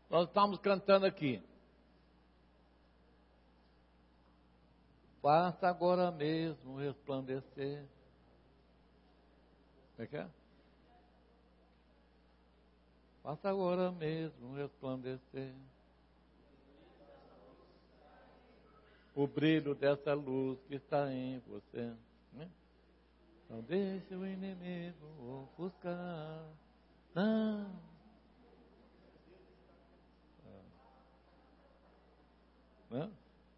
Nós estamos cantando aqui. Faça agora mesmo resplandecer. Como é que é? Faça agora mesmo resplandecer o brilho dessa luz que está em você. Não deixe o inimigo ofuscar. Não. Né?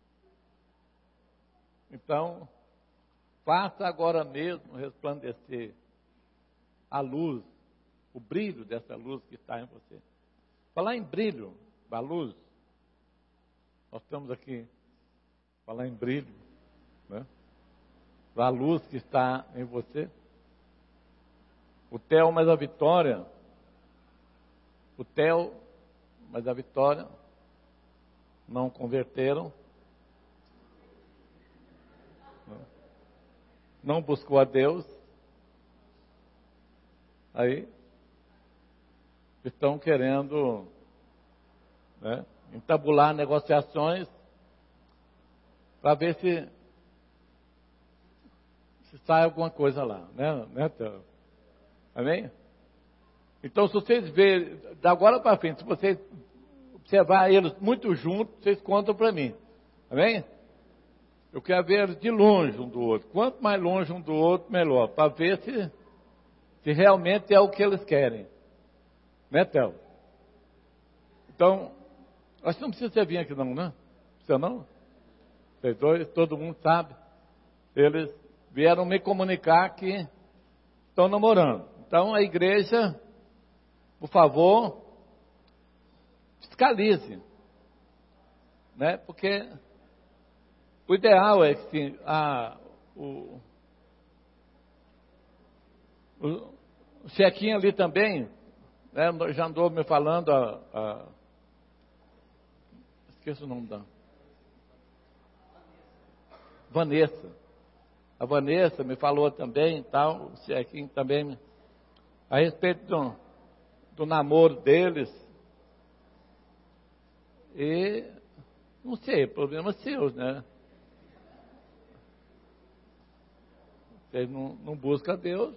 Então, faça agora mesmo resplandecer a luz, o brilho dessa luz que está em você. Falar em brilho da luz, nós estamos aqui, falar em brilho, né? Da luz que está em você. O Theo mais a Vitória, o Theo mais a Vitória, não converteram, não buscou a Deus, aí estão querendo, né, entabular negociações para ver se sai alguma coisa lá, né, Theo? Amém? Então, se vocês verem, da agora para frente, se vocês observar eles muito juntos, vocês contam para mim. Amém? Eu quero ver de longe um do outro. Quanto mais longe um do outro, melhor. Para ver se realmente é o que eles querem. Né, Theo? Então, acho que não precisa você vir aqui não, né? Precisa não? Vocês dois, todo mundo sabe. Eles vieram me comunicar que estão namorando. Então, a igreja, por favor, fiscalize. Né? Porque o ideal é que o Chequinho ali também, né, já andou me falando, esqueço o nome da Vanessa. A Vanessa me falou também, tal, o Chequinho também, a respeito do namoro deles. E, não sei, problemas seus, né? Vocês não buscam a Deus,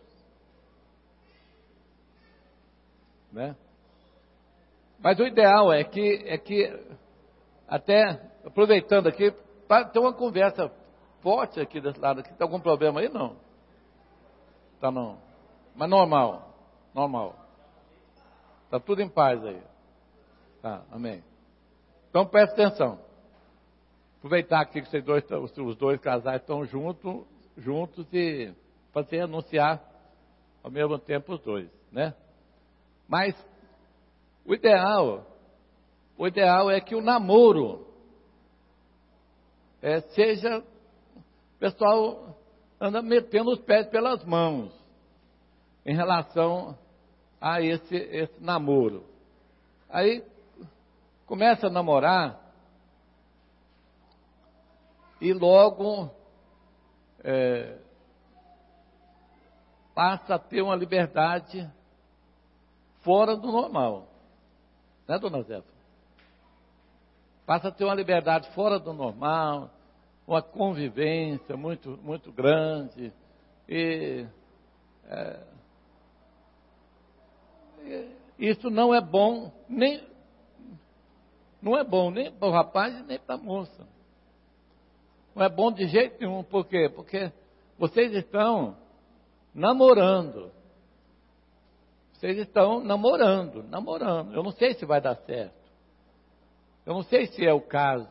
né? Mas o ideal é que até, aproveitando aqui, para ter uma conversa forte aqui desse lado aqui. Tem algum problema aí? Não. Tá não. Mas normal. Tá tudo em paz aí. Tá, amém. Então presta atenção. Aproveitar aqui que os dois casais estão juntos e fazer anunciar ao mesmo tempo os dois, né? Mas o ideal é que o namoro seja, o pessoal anda metendo os pés pelas mãos em relação a esse namoro. Aí começa a namorar e logo passa a ter uma liberdade fora do normal. Né, dona Zefa? Passa a ter uma liberdade fora do normal, uma convivência muito, muito grande. Isso não é bom nem para o rapaz nem para a moça. Não é bom de jeito nenhum. Por quê? Porque vocês estão namorando. Vocês estão namorando. Eu não sei se vai dar certo. Eu não sei se é o caso.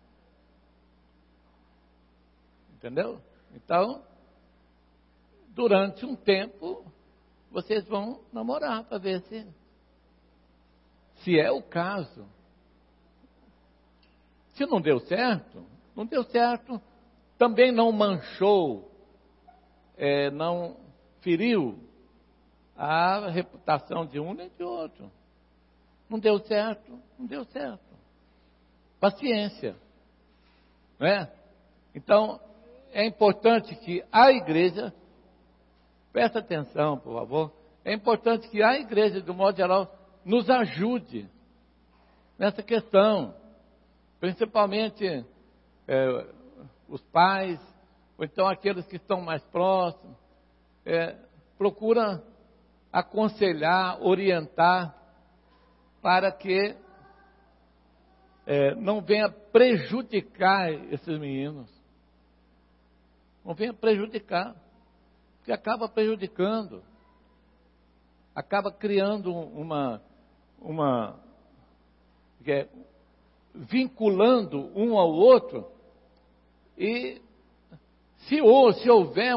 Entendeu? Então, durante um tempo, vocês vão namorar para ver se é o caso. Se não deu certo, também não manchou, não feriu a reputação de um nem de outro. Não deu certo. Paciência. Não é? Então, é importante que a igreja, presta atenção, por favor, é importante que a igreja, de um modo geral, nos ajude nessa questão. Principalmente os pais, ou então aqueles que estão mais próximos, procura aconselhar, orientar, para que não venha prejudicar esses meninos. Não venha prejudicar, porque acaba prejudicando, acaba criando vinculando um ao outro, e se houver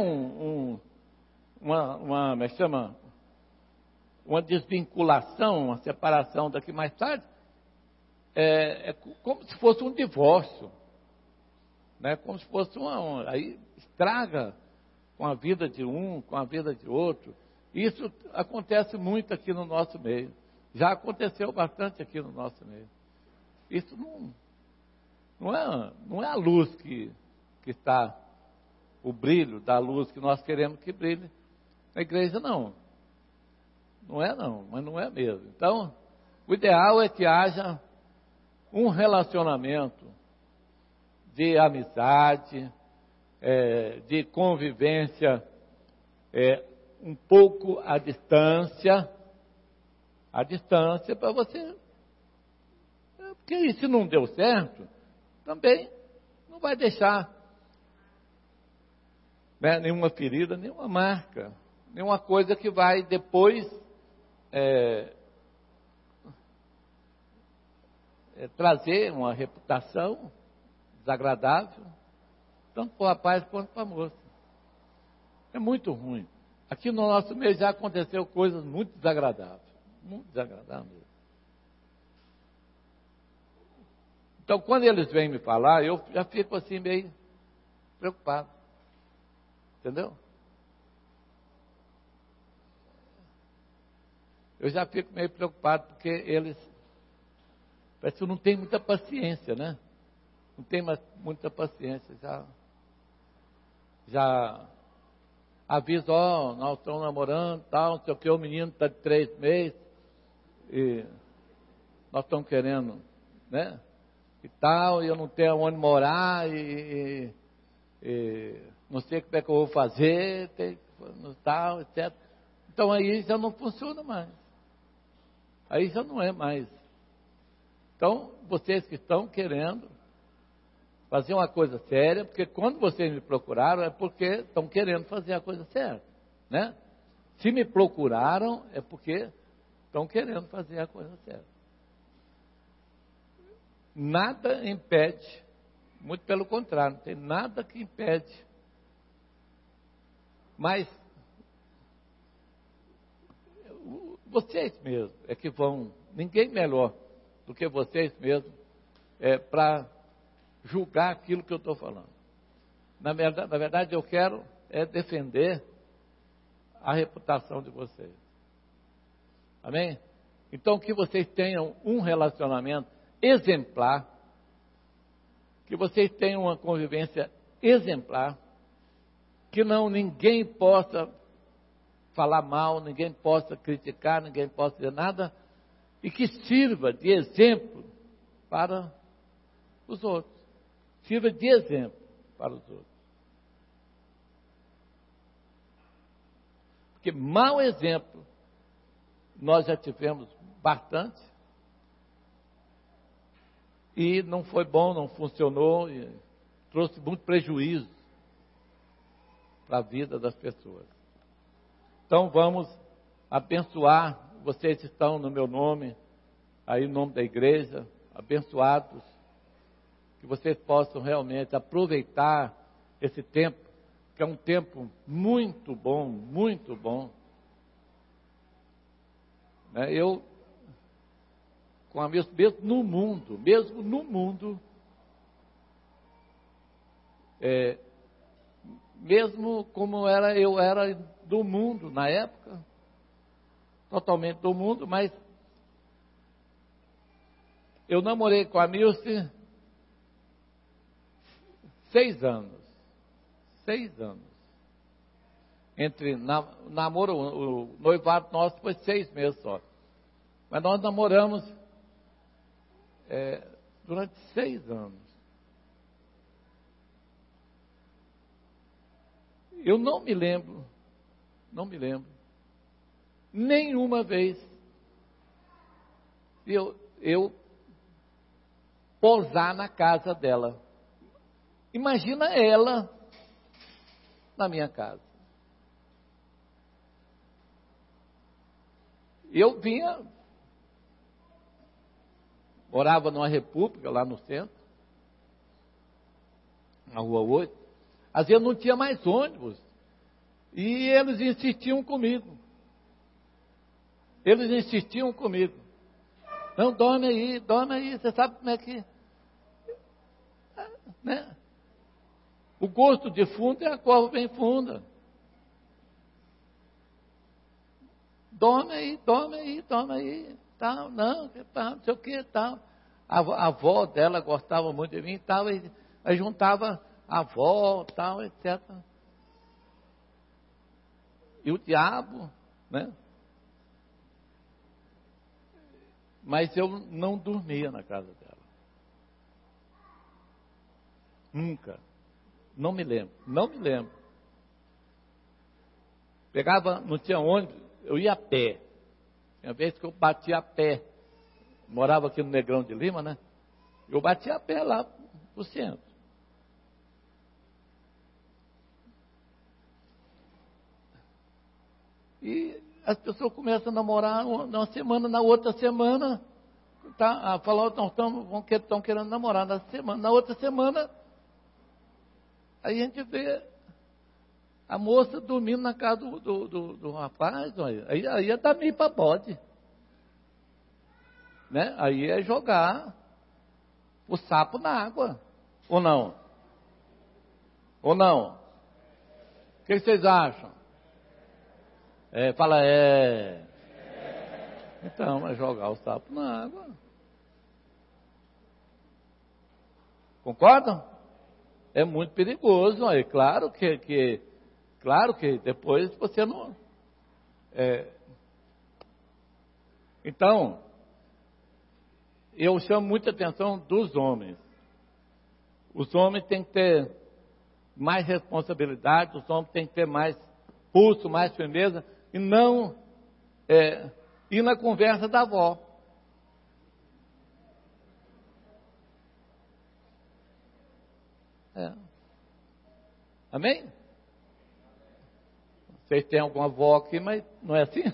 uma desvinculação, uma separação daqui mais tarde, é como se fosse um divórcio, né? Como se fosse aí estraga com a vida de um, com a vida de outro. Isso acontece muito aqui no nosso meio, já aconteceu bastante aqui no nosso meio. Isso não é a luz que está, o brilho da luz que nós queremos que brilhe na igreja, não. Não é não, mas não é mesmo. Então, o ideal é que haja um relacionamento de amizade, de convivência, um pouco à distância para você, porque se não deu certo, também não vai deixar, né, nenhuma ferida, nenhuma marca, nenhuma coisa que vai depois trazer uma reputação desagradável, tanto para o rapaz quanto para a moça. É muito ruim. Aqui no nosso meio já aconteceu coisas muito desagradáveis mesmo. Então, quando eles vêm me falar, eu já fico assim meio preocupado. Entendeu? Eu já fico meio preocupado, porque eles parece que não tem muita paciência, né? Não tem muita paciência. Já avisa, nós estamos namorando, tal, não sei o que, o menino está de 3 meses, e nós estamos querendo, né? E tal, e eu não tenho onde morar, e não sei como é que eu vou fazer, tal, etc. Então aí já não funciona mais. Aí já não é mais. Então, vocês que estão querendo fazer uma coisa séria, porque quando vocês me procuraram é porque estão querendo fazer a coisa certa, né? Se me procuraram é porque estão querendo fazer a coisa certa. Nada impede, muito pelo contrário, não tem nada que impede. Mas vocês mesmos é que vão, ninguém melhor do que vocês mesmos, para julgar aquilo que eu estou falando. Na verdade, eu quero defender a reputação de vocês. Amém? Então, que vocês tenham um relacionamento exemplar, que vocês tenham uma convivência exemplar, que ninguém possa falar mal, ninguém possa criticar, ninguém possa dizer nada, e que sirva de exemplo para os outros. Sirva de exemplo para os outros. Porque mau exemplo nós já tivemos bastante, e não foi bom, não funcionou, e trouxe muito prejuízo para a vida das pessoas. Então vamos abençoar, vocês que estão no meu nome, aí no nome da igreja, abençoados, que vocês possam realmente aproveitar esse tempo, que é um tempo muito bom, né? Eu, com a mesmo no mundo, mesmo como eu era do mundo na época, totalmente do mundo, mas eu namorei com a Milce 6 anos. 6 anos. Entre namoro, o noivado nosso foi 6 meses só. Mas nós namoramos durante 6 anos. Eu não me lembro, nenhuma vez eu pousar na casa dela. Imagina ela na minha casa. Eu morava numa república lá no centro, na Rua 8. Às vezes não tinha mais ônibus. E eles insistiam comigo. Não, dorme aí, você sabe como é que... Né? O gosto de fundo é a cova bem funda. Dorme aí, tal, não sei o que, tal. A avó dela gostava muito de mim, tal, e aí juntava a avó, tal, etc. E o diabo, né? Mas eu não dormia na casa dela. Nunca. Não me lembro. Pegava, não tinha ônibus, eu ia a pé. Tinha vez que eu batia a pé. Morava aqui no Negrão de Lima, né? Eu batia a pé lá pro centro. E as pessoas começam a namorar uma semana, na outra semana, falam, estão querendo namorar na outra semana, aí a gente vê a moça dormindo na casa do rapaz, aí é dar meio para bode. Né? Aí é jogar o sapo na água. Ou não? O que vocês acham? Fala. Então, é jogar o sapo na água. Concordam? É muito perigoso. Aí. Claro que depois você não... Então, eu chamo muita atenção dos homens. Os homens têm que ter mais responsabilidade, os homens têm que ter mais pulso, mais firmeza, e não ir na conversa da avó. Amém? Vocês têm alguma avó aqui, mas não é assim?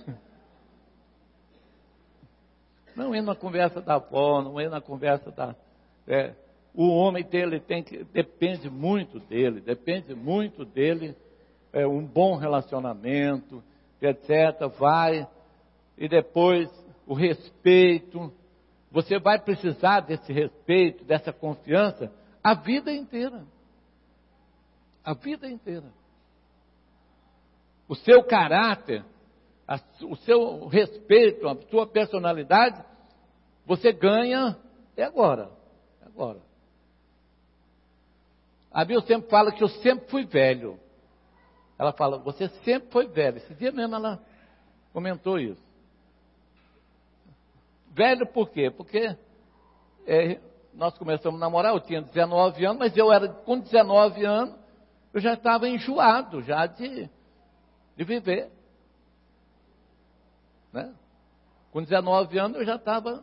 Não ir na conversa da avó, não ir na conversa da... o homem dele depende muito dele, um bom relacionamento, etc. Vai, e depois o respeito. Você vai precisar desse respeito, dessa confiança, a vida inteira. A vida inteira. O seu caráter, o seu respeito, a sua personalidade, você ganha agora. A Bíblia sempre fala que eu sempre fui velho. Ela fala, você sempre foi velho. Esse dia mesmo ela comentou isso. Velho por quê? Porque nós começamos a namorar, eu tinha 19 anos, mas com 19 anos, eu já estava enjoado já de viver. Né? Com 19 anos eu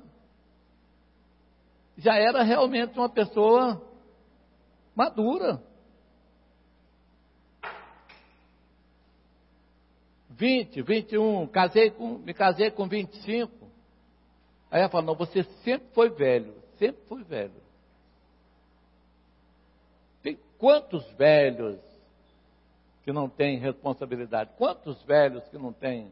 já era realmente uma pessoa madura. 20, 21, me casei com 25. Aí ela falou, não, você sempre foi velho. Tem quantos velhos que não têm responsabilidade? Quantos velhos que não têm?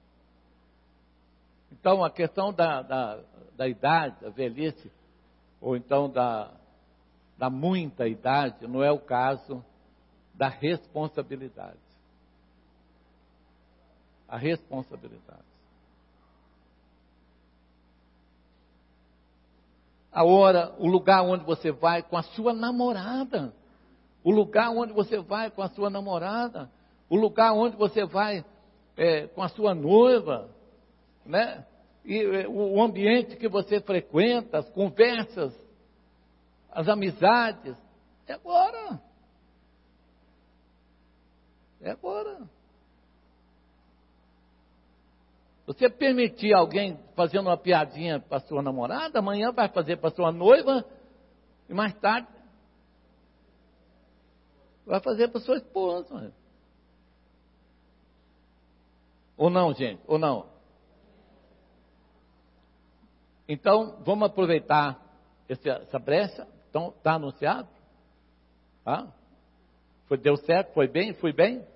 Então, a questão da idade, da velhice, ou então da muita idade, não é o caso da responsabilidade. A responsabilidade. A hora, o lugar onde você vai com a sua namorada. O lugar onde você vai com a sua namorada. O lugar onde você vai com a sua noiva. Né? e o ambiente que você frequenta, as conversas, as amizades. É agora. É agora. Você permitir alguém fazendo uma piadinha para sua namorada, amanhã vai fazer para sua noiva, e mais tarde vai fazer para sua esposa. Ou não, gente? Ou não? Então, vamos aproveitar essa brecha. Então, está anunciado? Tá? Deu certo? Foi bem? Fui bem?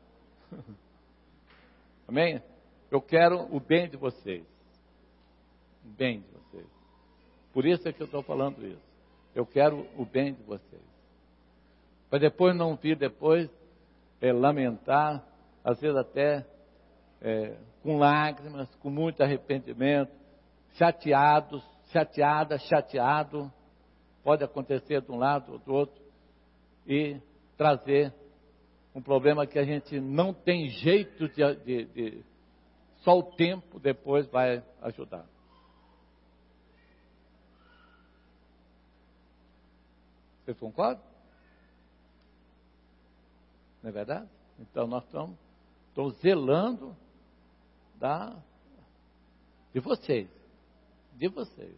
Amém? Eu quero o bem de vocês. O bem de vocês. Por isso é que eu estou falando isso. Eu quero o bem de vocês. Para depois não vir lamentar, às vezes até com lágrimas, com muito arrependimento, chateado, pode acontecer de um lado ou do outro, e trazer um problema que a gente não tem jeito de só o tempo depois vai ajudar. Vocês concordam? Não é verdade? Então nós estamos zelando de vocês. De vocês.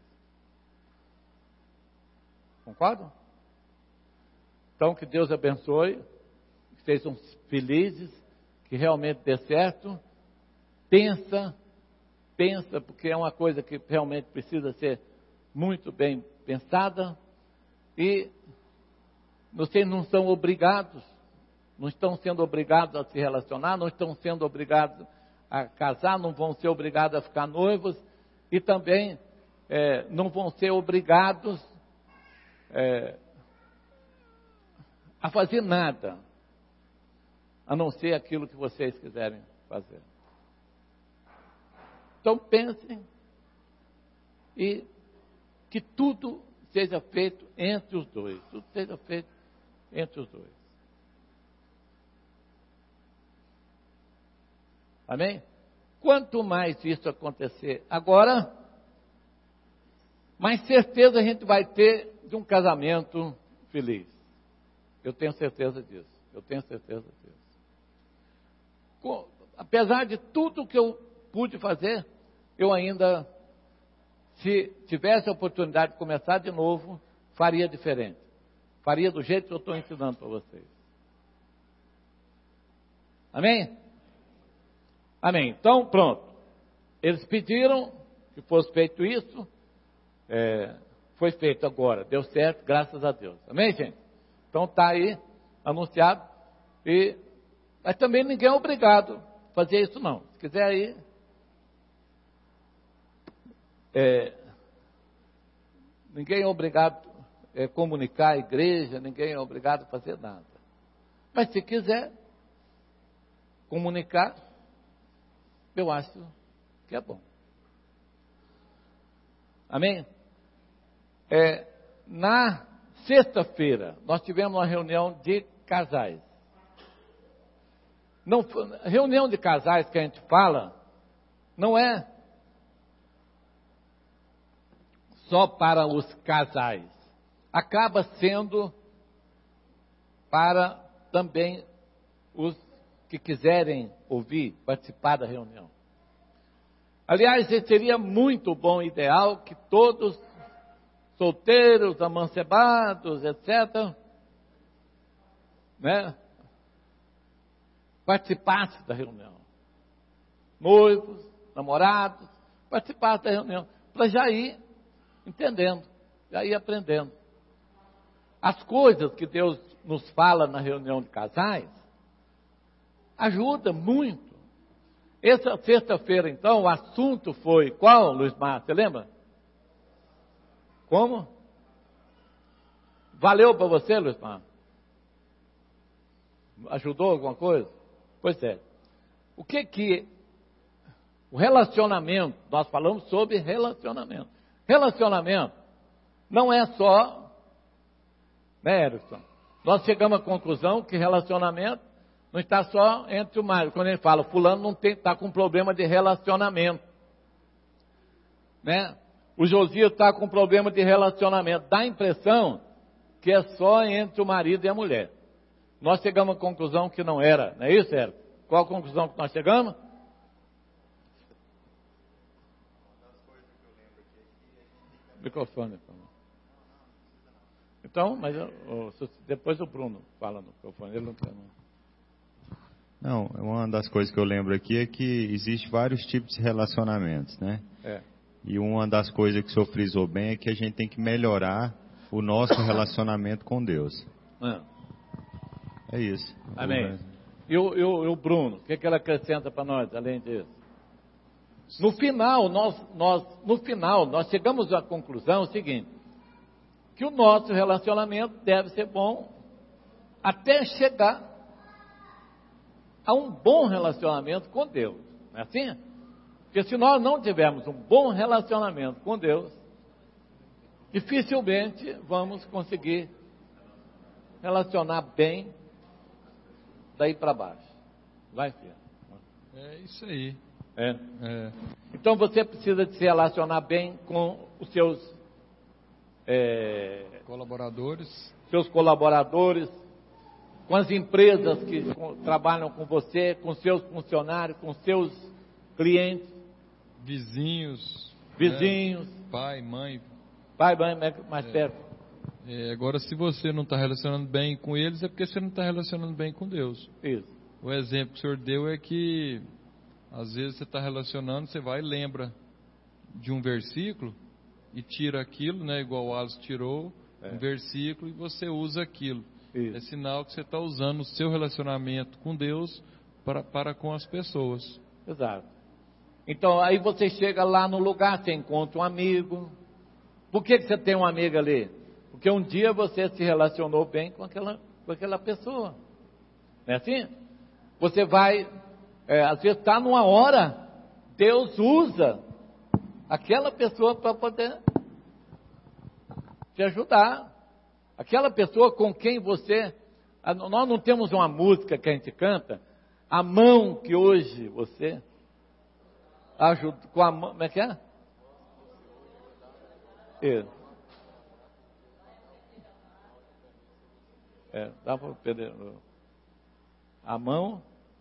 Concordam? Então que Deus abençoe, que sejam felizes, que realmente dê certo. Pensa, porque é uma coisa que realmente precisa ser muito bem pensada. E vocês não são obrigados, não estão sendo obrigados a se relacionar, não estão sendo obrigados a casar, não vão ser obrigados a ficar noivos, e também não vão ser obrigados a fazer nada, a não ser aquilo que vocês quiserem fazer. Então pensem, e que tudo seja feito entre os dois. Tudo seja feito entre os dois. Amém? Quanto mais isso acontecer agora, mais certeza a gente vai ter de um casamento feliz. Eu tenho certeza disso. Apesar de tudo que eu pude fazer, eu ainda, se tivesse a oportunidade de começar de novo, faria diferente. Faria do jeito que eu estou ensinando para vocês. Amém? Amém. Então, pronto. Eles pediram que fosse feito isso. Foi feito agora. Deu certo, graças a Deus. Amém, gente? Então está aí, anunciado. Mas também ninguém é obrigado a fazer isso, não. Se quiser aí... ninguém é obrigado a comunicar a igreja, ninguém é obrigado a fazer nada. Mas se quiser comunicar, eu acho que é bom. Amém? Na sexta-feira, nós tivemos uma reunião de casais. Reunião de casais que a gente fala, não é só para os casais. Acaba sendo para também os que quiserem ouvir, participar da reunião. Aliás, seria muito bom, ideal, que todos, solteiros, amancebados, etc., participassem da reunião. Noivos, namorados, participassem da reunião, para já ir entendendo, já ir aprendendo. As coisas que Deus nos fala na reunião de casais, ajuda muito. Essa sexta-feira, então, o assunto foi qual, Luiz Márcio? Você lembra? Como? Valeu para você, Luiz Márcio? Ajudou alguma coisa? Pois é. O relacionamento, nós falamos sobre relacionamento. Relacionamento não é só, Erickson? Nós chegamos à conclusão que relacionamento não está só entre o marido. Quando ele fala, fulano não está com problema de relacionamento. né? O Josias está com problema de relacionamento. Dá a impressão que é só entre o marido e a mulher. Nós chegamos à conclusão que não era, não é isso, Érico? Qual a conclusão que nós chegamos? Microfone. Então, mas depois o Bruno fala no microfone. Ele não quer, não. Uma das coisas que eu lembro aqui é que existe vários tipos de relacionamentos, né? E uma das coisas que o senhor frisou bem é que a gente tem que melhorar o nosso relacionamento com Deus. É isso. Amém. E o Bruno, o que ele acrescenta para nós, além disso? No final, nós chegamos à conclusão seguinte, que o nosso relacionamento deve ser bom até chegar a um bom relacionamento com Deus. Não é assim? Porque se nós não tivermos um bom relacionamento com Deus, dificilmente vamos conseguir relacionar bem daí para baixo. Vai ser. É isso aí. Então você precisa de se relacionar bem com os seus colaboradores, com as empresas que trabalham com você, com seus funcionários, com seus clientes, vizinhos, pai, mãe, mais perto. Agora, se você não está relacionando bem com eles, é porque você não está relacionando bem com Deus. Isso. O exemplo que o senhor deu é que às vezes você está relacionando, você vai e lembra de um versículo e tira aquilo, né? Igual o Alisson tirou um versículo e você usa aquilo. Isso. É sinal que você está usando o seu relacionamento com Deus para com as pessoas. Exato. Então aí você chega lá no lugar, você encontra um amigo. Por que você tem um amigo ali? Porque um dia você se relacionou bem com aquela pessoa. Não é assim? Você vai, às vezes está numa hora, Deus usa aquela pessoa para poder te ajudar. Aquela pessoa com quem você... Nós não temos uma música que a gente canta, a mão que hoje você ajuda, com a mão, como é que é? Dá para perder a mão.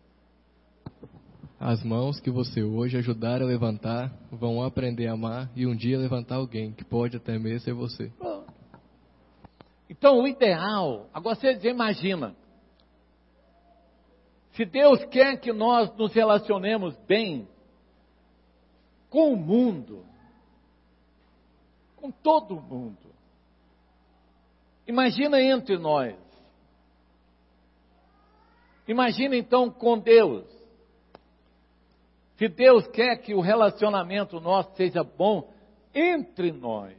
As mãos que você hoje ajudar a levantar vão aprender a amar e um dia levantar alguém que pode até mesmo ser você. Então o ideal, agora você imagina, se Deus quer que nós nos relacionemos bem com o mundo, com todo mundo, imagina entre nós, imagina então com Deus. Se Deus quer que o relacionamento nosso seja bom entre nós,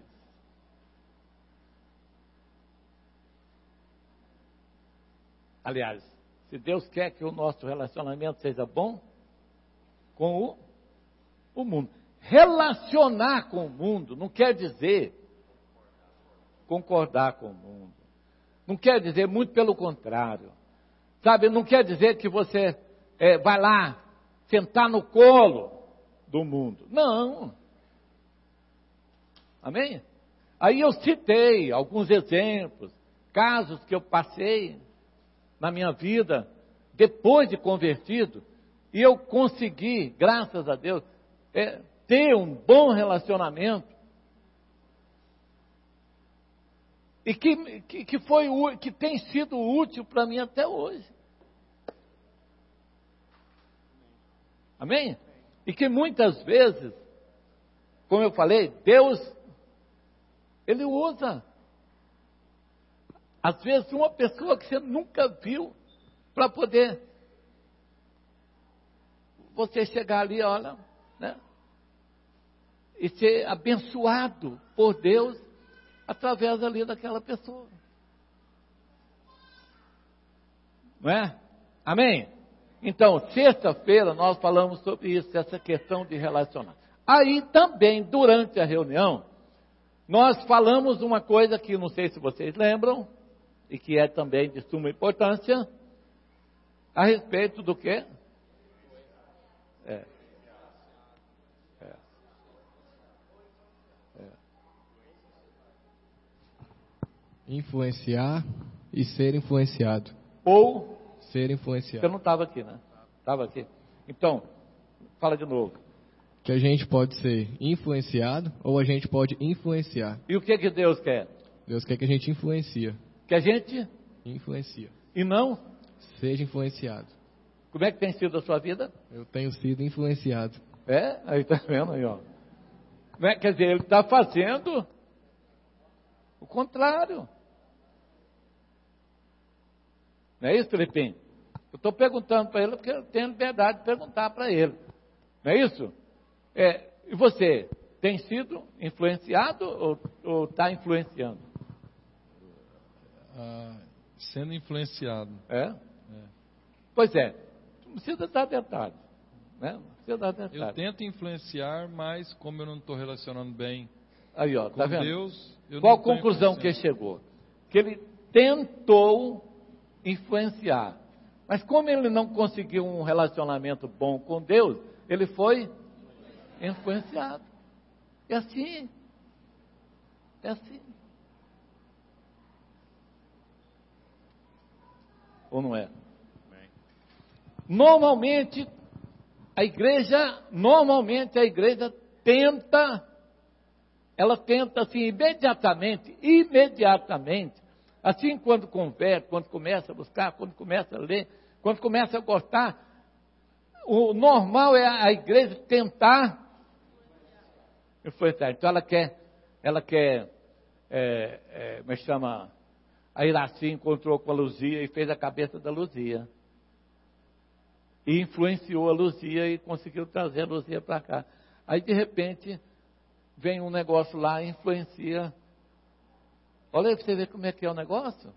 aliás, se Deus quer que o nosso relacionamento seja bom com o mundo, relacionar com o mundo não quer dizer concordar com o mundo, não quer dizer, muito pelo contrário, sabe, não quer dizer que você vai lá sentar no colo do mundo. Não. Amém? Aí eu citei alguns exemplos, casos que eu passei na minha vida, depois de convertido, e eu consegui, graças a Deus, ter um bom relacionamento, e que tem sido útil para mim até hoje. Amém? E que muitas vezes, como eu falei, Deus, Ele usa, às vezes, uma pessoa que você nunca viu, para poder você chegar ali, olha, né? E ser abençoado por Deus, através ali daquela pessoa. Não é? Amém? Então, sexta-feira nós falamos sobre isso, essa questão de relacionar. Aí também, durante a reunião, nós falamos uma coisa que não sei se vocês lembram, e que é também de suma importância, a respeito do quê? Influenciar e ser influenciado. Ou ser influenciado. Você não estava aqui, né? Estava aqui. Então, fala de novo. Que a gente pode ser influenciado ou a gente pode influenciar. E o que Deus quer? Deus quer que a gente influencia. Que a gente influencia. E não seja influenciado. Como é que tem sido a sua vida? Eu tenho sido influenciado. Aí tá vendo aí, ó. Quer dizer, ele está fazendo o contrário. Não é isso, Felipinho? Eu estou perguntando para ele porque eu tenho liberdade de perguntar para ele. Não é isso? E você, tem sido influenciado ou está influenciando? Sendo influenciado. Pois é. Não precisa dar detalhes. Né? Não precisa dar detalhes. Eu tento influenciar, mas como eu não estou relacionando bem aí, ó, tá com vendo? Deus, eu Qual não a conclusão que ele chegou? Que ele tentou influenciar. Mas como ele não conseguiu um relacionamento bom com Deus, ele foi influenciado. É assim. É assim. Ou não é? Normalmente a igreja tenta assim, imediatamente, assim quando converte, quando começa a buscar, quando começa a ler, quando começa a gostar, o normal é a igreja tentar influenciar. Então ela quer, como é que chama? A Iraci encontrou com a Luzia e fez a cabeça da Luzia. E influenciou a Luzia e conseguiu trazer a Luzia para cá. Aí de repente vem um negócio lá e influencia. Olha aí para você ver como é que é o negócio.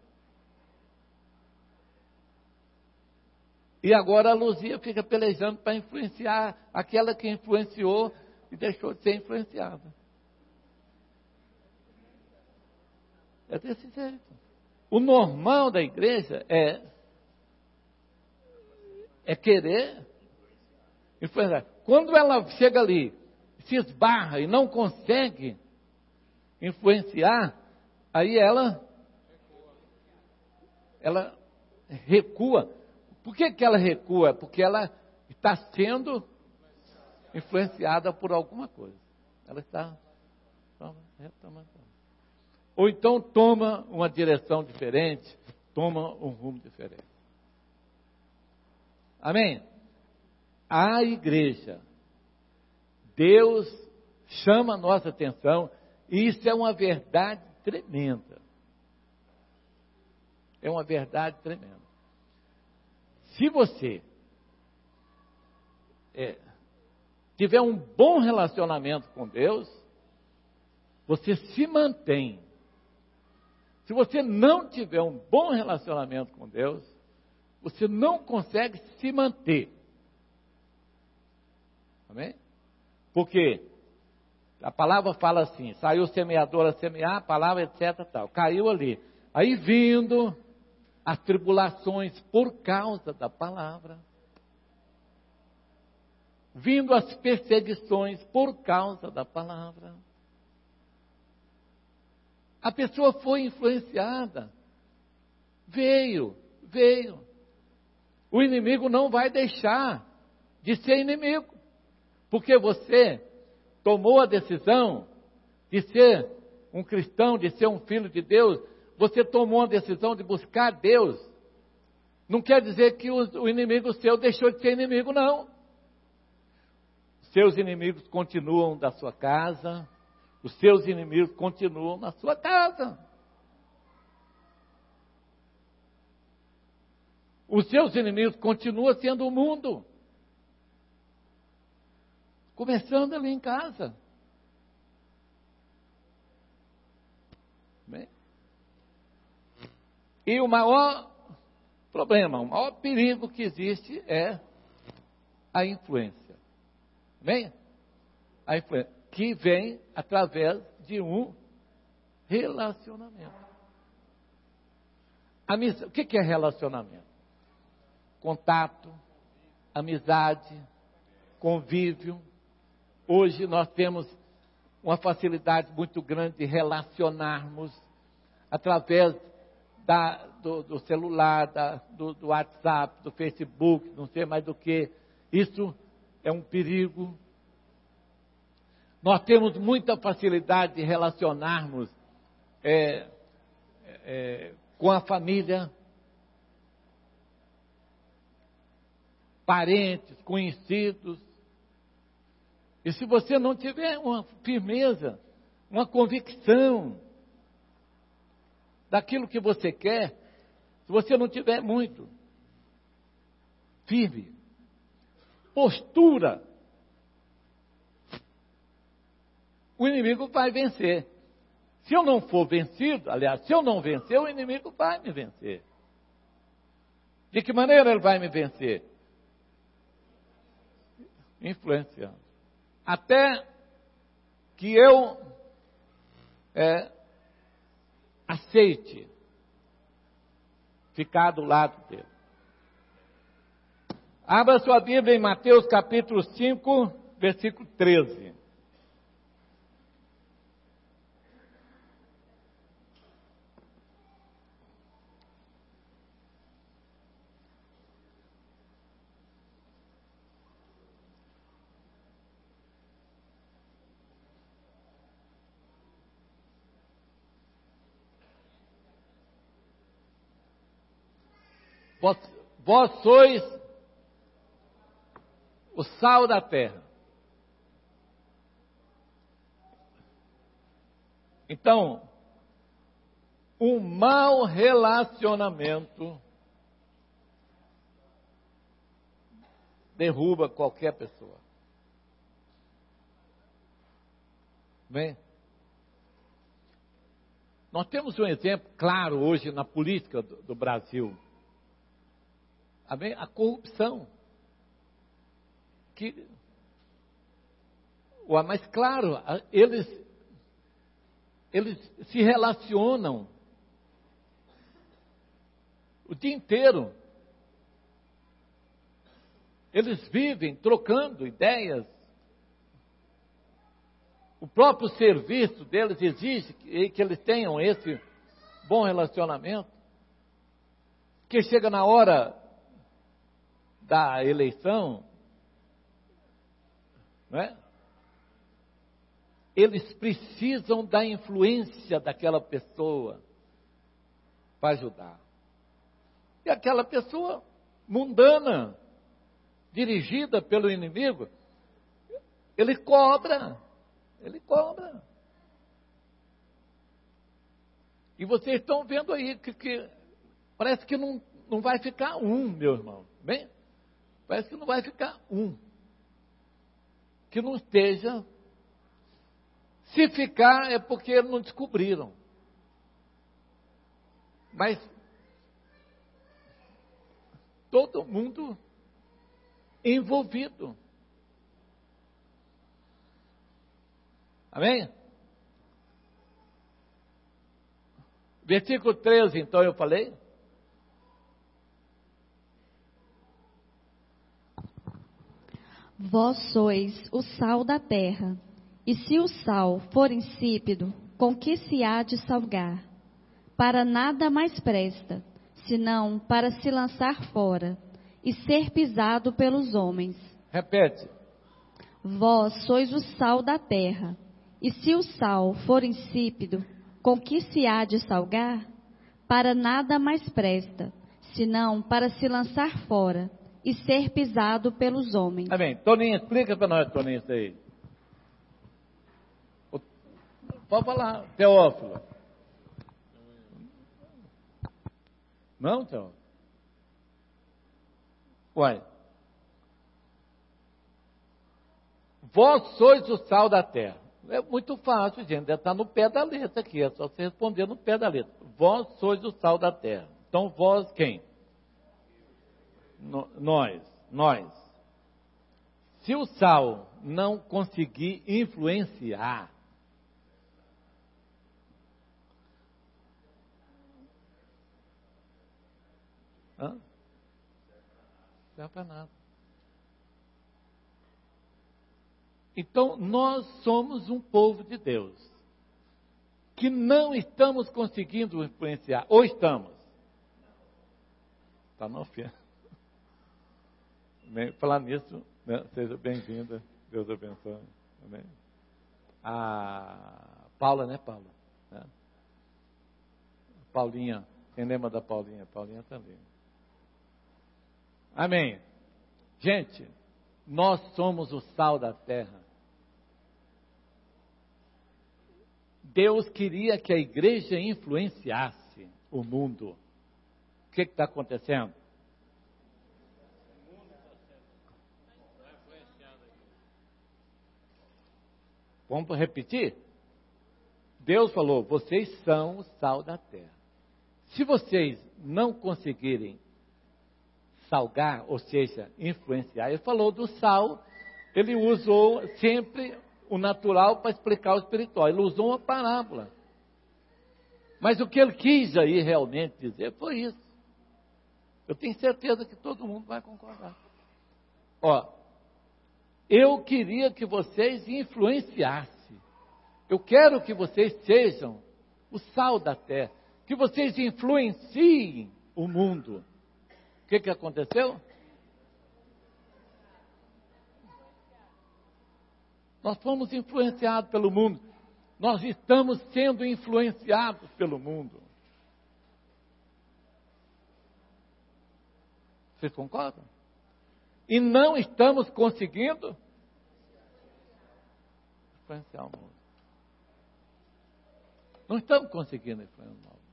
E agora a Luzia fica pelejando para influenciar aquela que influenciou e deixou de ser influenciada. É desse jeito. O normal da igreja é querer influenciar. Quando ela chega ali, se esbarra e não consegue influenciar, aí ela recua. Por que ela recua? Porque ela está sendo influenciada por alguma coisa. Ela está retomando. Ou então toma uma direção diferente, toma um rumo diferente. Amém? A igreja, Deus chama a nossa atenção, e isso é uma verdade tremenda. É uma verdade tremenda. Se você tiver um bom relacionamento com Deus, você se mantém. Se você não tiver um bom relacionamento com Deus, você não consegue se manter. Amém? Porque a palavra fala assim, saiu o semeador a semear, a palavra etc. tal. Caiu ali. Aí vindo as tribulações por causa da palavra. Vindo as perseguições por causa da palavra. A pessoa foi influenciada. Veio. O inimigo não vai deixar de ser inimigo. Porque você tomou a decisão de ser um cristão, de ser um filho de Deus. Você tomou a decisão de buscar Deus. Não quer dizer que o inimigo seu deixou de ser inimigo, não. Seus inimigos continuam da sua casa. Os seus inimigos continuam na sua casa. Os seus inimigos continuam sendo o mundo. Começando ali em casa. Bem? E o maior problema, o maior perigo que existe é a influência. Bem? A influência que vem através de um relacionamento. O que é relacionamento? Contato, amizade, convívio. Hoje nós temos uma facilidade muito grande de relacionarmos através do celular, do WhatsApp, do Facebook, não sei mais do que. Isso é um perigo. Nós temos muita facilidade de relacionarmos com a família, parentes, conhecidos. E se você não tiver uma firmeza, uma convicção daquilo que você quer, se você não tiver muito firme, postura, o inimigo vai vencer. Se eu não for vencido, aliás, se eu não vencer, o inimigo vai me vencer. De que maneira ele vai me vencer? Influenciando. Até que eu aceite ficar do lado dele. Abra sua Bíblia em Mateus capítulo 5, versículo 13. Vós sois o sal da terra. Então, um mau relacionamento derruba qualquer pessoa. Bem, nós temos um exemplo claro hoje na política do Brasil. A corrupção. Mas claro, eles se relacionam o dia inteiro. Eles vivem trocando ideias. O próprio serviço deles exige que eles tenham esse bom relacionamento. Que chega na hora da eleição, não é? Eles precisam da influência daquela pessoa para ajudar. E aquela pessoa mundana, dirigida pelo inimigo, ele cobra. E vocês estão vendo aí que parece que não vai ficar meu irmão. Bem? Parece que não vai ficar que não esteja. Se ficar é porque não descobriram. Mas todo mundo envolvido. Amém? Versículo 13, então eu falei. Vós sois o sal da terra, e se o sal for insípido, com que se há de salgar? Para nada mais presta, senão para se lançar fora, e ser pisado pelos homens. Repete. Vós sois o sal da terra, e se o sal for insípido, com que se há de salgar? Para nada mais presta, senão para se lançar fora, e ser pisado pelos homens. Amém. Toninho, explica para nós, Toninho, isso aí. Pode falar, Teófilo. Não, Teófilo? Uai. Vós sois o sal da terra. É muito fácil, gente. Deve estar no pé da letra aqui. É só você responder no pé da letra. Vós sois o sal da terra. Então, vós quem? Nós. Se o sal não conseguir influenciar, não serve para nada. Então, nós somos um povo de Deus, que não estamos conseguindo influenciar, ou estamos? Está não, filha? Falar nisso, né? Seja bem-vinda, Deus abençoe. Amém? A Paula, né, Paula? Né? Paulinha, quem lembra da Paulinha? Paulinha também. Amém. Gente, nós somos o sal da terra. Deus queria que a igreja influenciasse o mundo. O que está acontecendo? Vamos repetir? Deus falou, vocês são o sal da terra. Se vocês não conseguirem salgar, ou seja, influenciar, ele falou do sal, ele usou sempre o natural para explicar o espiritual, ele usou uma parábola. Mas o que ele quis aí realmente dizer foi isso. Eu tenho certeza que todo mundo vai concordar. Ó, eu queria que vocês influenciassem. Eu quero que vocês sejam o sal da terra, que vocês influenciem o mundo. O que aconteceu? Nós fomos influenciados pelo mundo. Nós estamos sendo influenciados pelo mundo. Vocês concordam? E não estamos conseguindo influenciar o mundo. Não estamos conseguindo influenciar o mundo.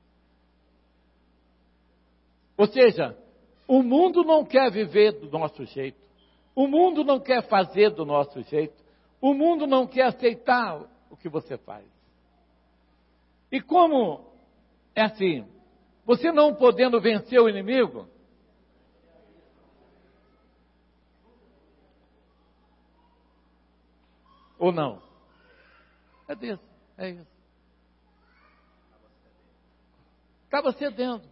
Ou seja, o mundo não quer viver do nosso jeito. O mundo não quer fazer do nosso jeito. O mundo não quer aceitar o que você faz. E como é assim, você não podendo vencer o inimigo, ou não? É isso, é isso. Acaba cedendo.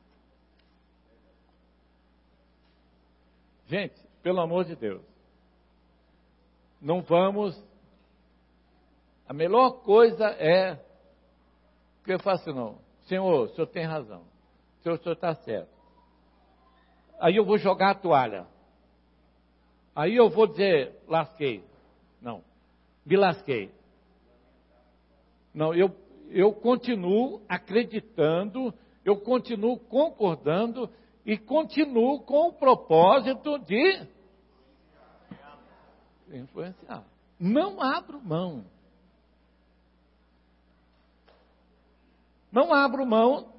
Gente, pelo amor de Deus, não vamos. A melhor coisa é que eu faço não. Senhor, o senhor tem razão. O senhor está certo. Aí eu vou jogar a toalha. Aí eu vou dizer, lasquei. Não, me lasquei. Não, eu continuo acreditando, eu continuo concordando e continuo com o propósito de influenciar. Não abro mão. Não abro mão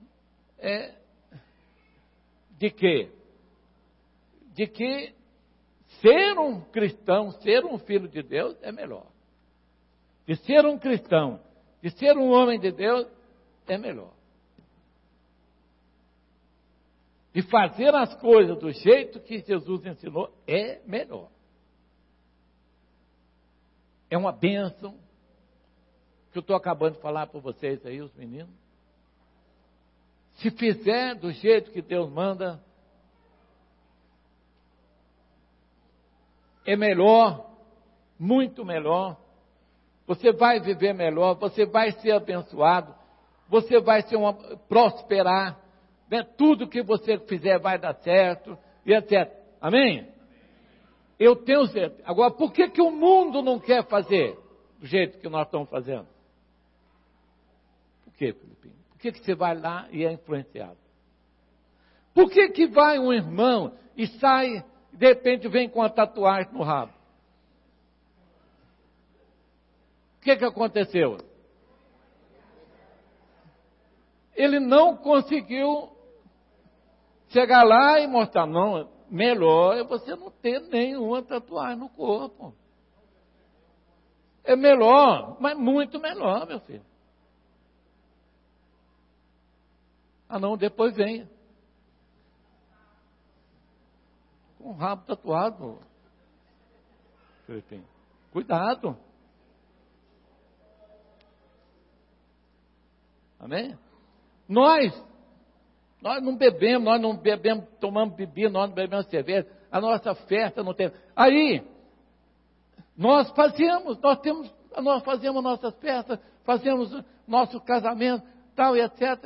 de quê? De que ser um cristão, ser um filho de Deus é melhor. De ser um cristão, de ser um homem de Deus é melhor. De fazer as coisas do jeito que Jesus ensinou é melhor. É uma bênção que eu estou acabando de falar para vocês aí, os meninos. Se fizer do jeito que Deus manda, é melhor, muito melhor. Você vai viver melhor, você vai ser abençoado, você vai prosperar, né? Tudo que você fizer vai dar certo, e etc. Amém? Eu tenho certeza. Agora, por que o mundo não quer fazer do jeito que nós estamos fazendo? Por que, Filipinho? Por que você vai lá e é influenciado? Por que vai um irmão e sai, de repente vem com a tatuagem no rabo? O que aconteceu? Ele não conseguiu chegar lá e mostrar, não, melhor é você não ter nenhuma tatuagem no corpo. É melhor, mas muito melhor, meu filho. Ah não, depois vem. Com o rabo tatuado. Filipinho. Cuidado. Amém? Nós não bebemos, tomamos bebida, nós não bebemos cerveja, a nossa festa não tem. Aí, Nós fazemos nossas festas, fazemos nosso casamento, tal e etc.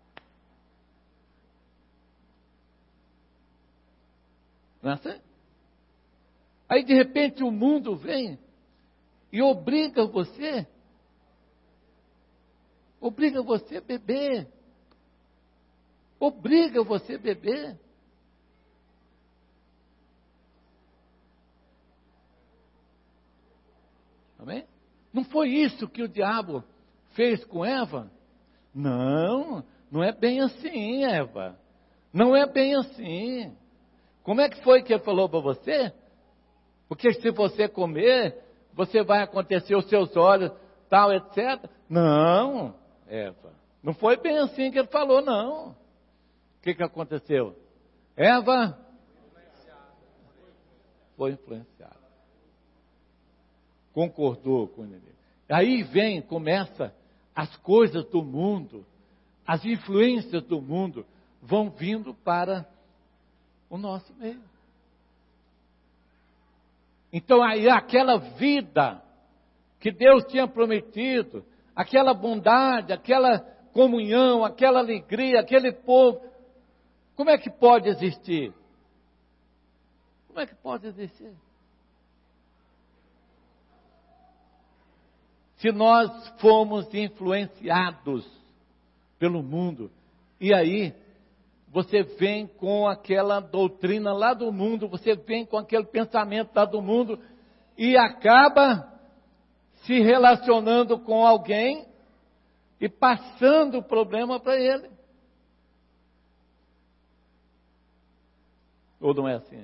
Não é assim? Aí de repente o mundo vem e obriga você a beber. Obriga você a beber. Amém? Não foi isso que o diabo fez com Eva? Não, não é bem assim, Eva. Não é bem assim. Como é que foi que ele falou para você? Porque se você comer, você vai acontecer os seus olhos, tal, etc. Não, Eva. Não foi bem assim que ele falou, não. O que aconteceu? Eva foi influenciada. Concordou com ele. Aí começa as coisas do mundo, as influências do mundo vão vindo para o nosso meio. Então aí aquela vida que Deus tinha prometido, aquela bondade, aquela comunhão, aquela alegria, aquele povo, como é que pode existir? Como é que pode existir? Se nós fomos influenciados pelo mundo, e aí você vem com aquela doutrina lá do mundo, você vem com aquele pensamento lá do mundo, e acaba se relacionando com alguém e passando o problema para ele. Ou não é assim?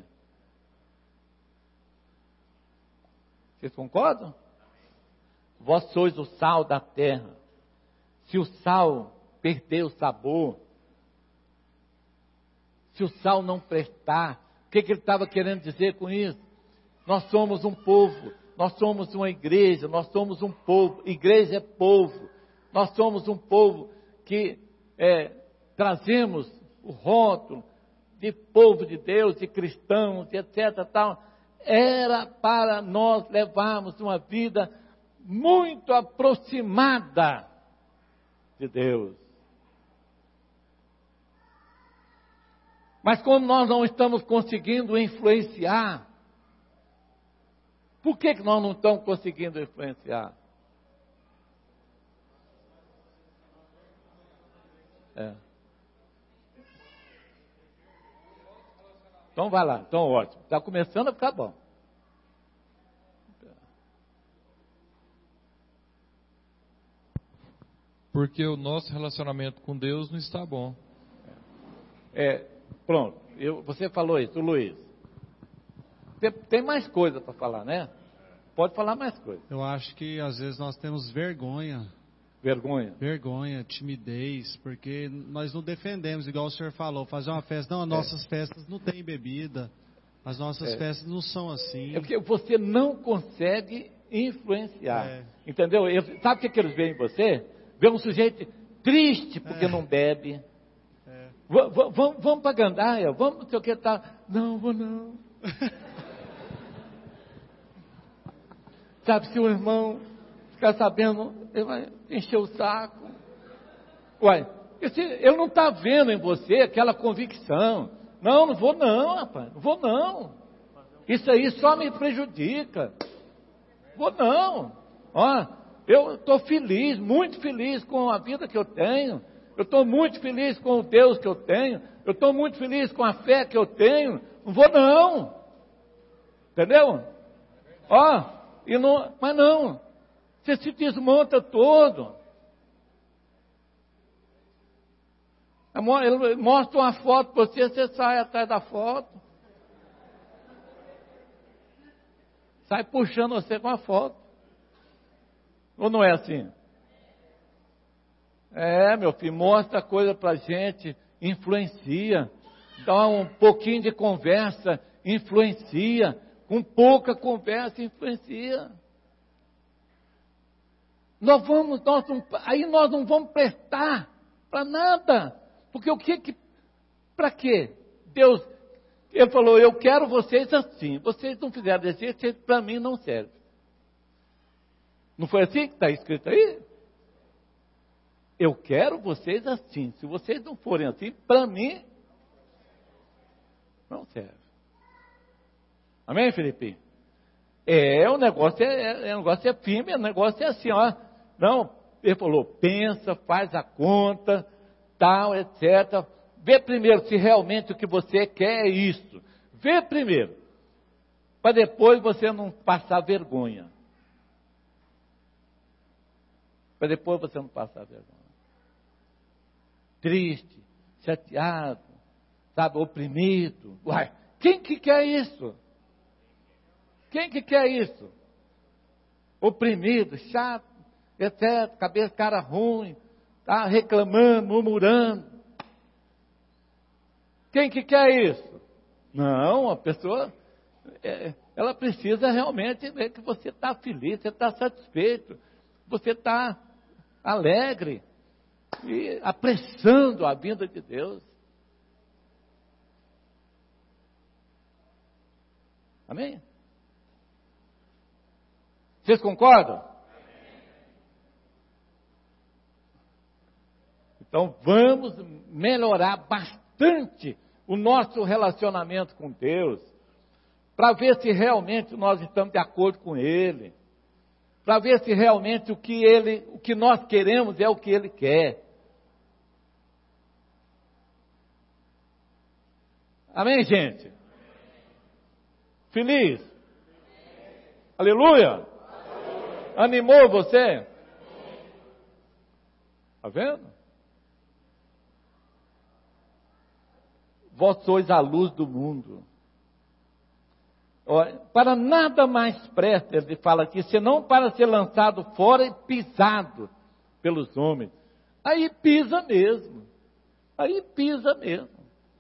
Vocês concordam? Vós sois o sal da terra. Se o sal perder o sabor, se o sal não prestar, o que ele estava querendo dizer com isso? Nós somos um povo, nós somos uma igreja, nós somos um povo, igreja é povo, nós somos um povo que trazemos o rótulo de povo de Deus, de cristãos, etc. Tal. Era para nós levarmos uma vida muito aproximada de Deus. Mas como nós não estamos conseguindo influenciar, por que nós não estamos conseguindo influenciar? Então vai lá, então ótimo. Está começando a ficar bom. Porque o nosso relacionamento com Deus não está bom. Pronto, você falou isso, Luiz. Tem mais coisa para falar, né? Pode falar mais coisa. Eu acho que às vezes nós temos vergonha. Vergonha, timidez, porque nós não defendemos, igual o senhor falou, fazer uma festa. Não, as nossas festas não tem bebida. As nossas festas não são assim. É porque você não consegue influenciar. Entendeu? Sabe o que eles veem em você? Vê um sujeito triste porque não bebe. Vamos para Gandaia, vamos não sei o que tal. Não, vou não. Sabe, se o irmão ficar sabendo, ele vai encher o saco. Uai, ele não está vendo em você aquela convicção. Não vou não, rapaz, não vou não. Isso aí só me prejudica. Vou não. Ó, eu estou feliz, muito feliz com a vida que eu tenho. Eu estou muito feliz com o Deus que eu tenho. Eu estou muito feliz com a fé que eu tenho. Não vou não. Entendeu? Ó, mas não. Você se desmonta todo. Ele mostra uma foto para você, você sai atrás da foto. Sai puxando você com a foto. Ou não é assim? Meu filho, mostra a coisa pra gente, influencia, dá um pouquinho de conversa, influencia, com pouca conversa, influencia. Aí nós não vamos prestar para nada, porque para quê? Deus, Ele falou, eu quero vocês assim, vocês não fizeram desse jeito, para mim não serve. Não foi assim que está escrito aí? Eu quero vocês assim. Se vocês não forem assim, para mim, não serve. Amém, Felipe? O negócio é firme, o negócio é assim, ó. Não, ele falou, pensa, faz a conta, tal, etc. Vê primeiro se realmente o que você quer é isso. Vê primeiro, para depois você não passar vergonha. Para depois você não passar vergonha. Triste, chateado, sabe, oprimido. Uai, quem que quer isso? Quem que quer isso? Oprimido, chato, etc., cabeça, cara ruim, tá reclamando, murmurando. Quem que quer isso? Não, a pessoa, ela precisa realmente ver que você está feliz, você está satisfeito, você está alegre e apressando a vinda de Deus. Amém? Vocês concordam? Então vamos melhorar bastante o nosso relacionamento com Deus, para ver se realmente nós estamos de acordo com Ele, para ver se realmente o que nós queremos é o que Ele quer. Amém, gente? Feliz? Aleluia? Animou você? Está vendo? Vós sois a luz do mundo. Para nada mais presta, ele fala aqui, senão para ser lançado fora e pisado pelos homens. Aí pisa mesmo. Aí pisa mesmo.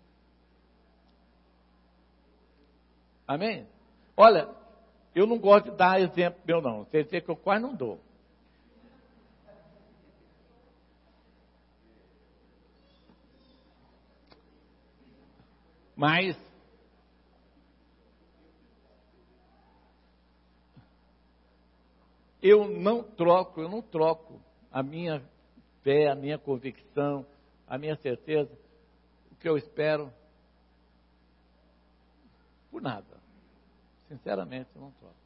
Amém? Olha, eu não gosto de dar exemplo meu não. Você dizer que eu quase não dou. Mas eu não troco a minha fé, a minha convicção, a minha certeza, o que eu espero, por nada. Sinceramente, eu não troco.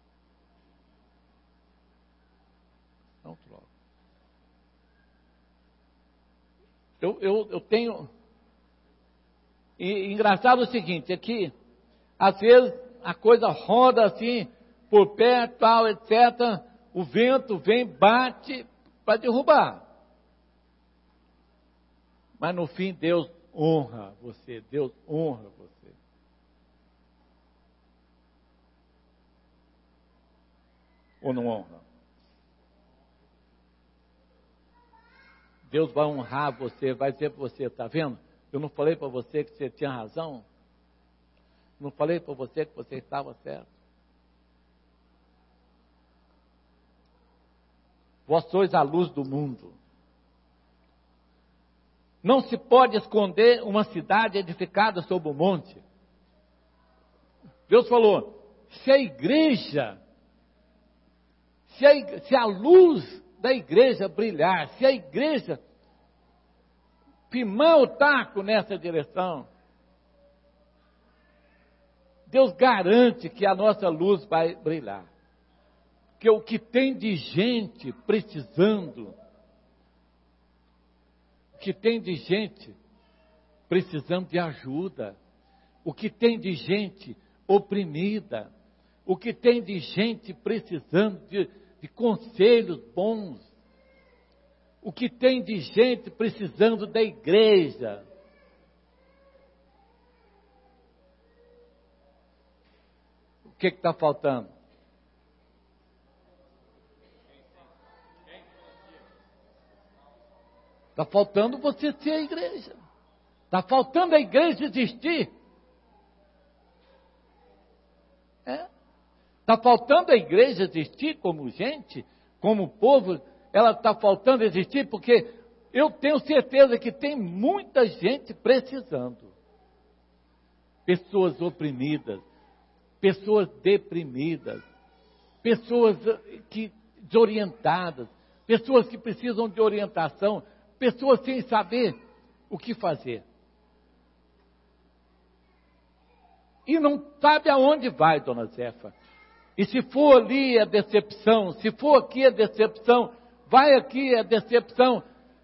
Não troco. Eu tenho... E engraçado o seguinte, é que às vezes a coisa roda assim, por perto, tal, etc. O vento vem, bate para derrubar. Mas no fim Deus honra você, Deus honra você. Ou não honra? Deus vai honrar você, vai dizer para você, está vendo? Eu não falei para você que você tinha razão? Não falei para você que você estava certo? Vós sois a luz do mundo. Não se pode esconder uma cidade edificada sobre o monte. Deus falou, se a igreja, se a luz da igreja brilhar, se a igreja firmar o taco nessa direção, Deus garante que a nossa luz vai brilhar. Que o que tem de gente precisando, o que tem de gente precisando de ajuda, o que tem de gente oprimida, o que tem de gente precisando de conselhos bons, o que tem de gente precisando da igreja. O que está faltando? Está faltando você ser a igreja. Está faltando a igreja existir. Está faltando a igreja existir como gente, como povo. Ela está faltando existir porque eu tenho certeza que tem muita gente precisando. Pessoas oprimidas, pessoas deprimidas, pessoas que desorientadas, pessoas que precisam de orientação, pessoas sem saber o que fazer. E não sabe aonde vai, dona Zefa. E se for ali é decepção, se for aqui é decepção, vai aqui é decepção.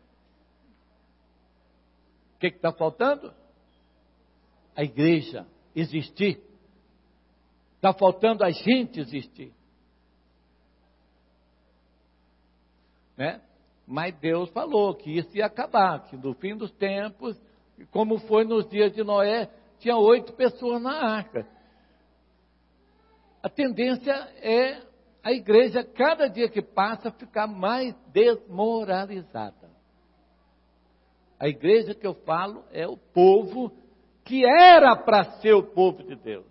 O que está faltando? A igreja existir. Está faltando a gente existir. Né? Mas Deus falou que isso ia acabar, que no fim dos tempos, como foi nos dias de Noé, tinha 8 pessoas na arca. A tendência é a igreja, cada dia que passa, ficar mais desmoralizada. A igreja que eu falo é o povo que era para ser o povo de Deus.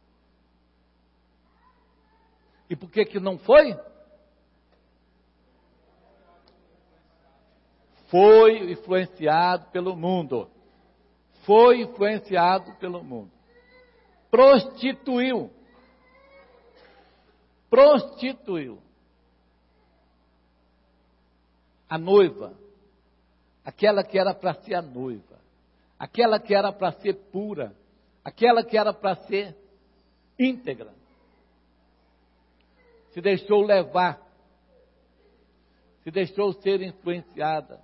E por que não foi? Foi influenciado pelo mundo. Foi influenciado pelo mundo. Prostituiu. A noiva. Aquela que era para ser a noiva. Aquela que era para ser pura. Aquela que era para ser íntegra. Se deixou levar. Se deixou ser influenciada.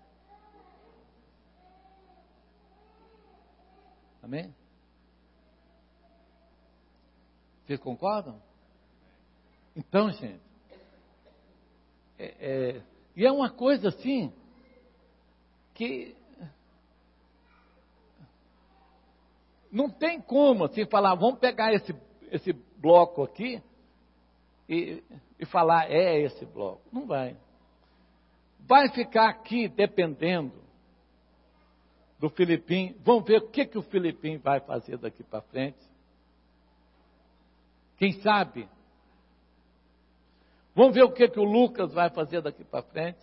Amém? Vocês concordam? Então, gente, e é uma coisa assim, que não tem como, assim, falar, vamos pegar esse bloco aqui e falar, é esse bloco. Não vai. Vai ficar aqui dependendo do Filipim. Vamos ver o que o Filipim vai fazer daqui para frente. Quem sabe? Vamos ver o que o Lucas vai fazer daqui para frente.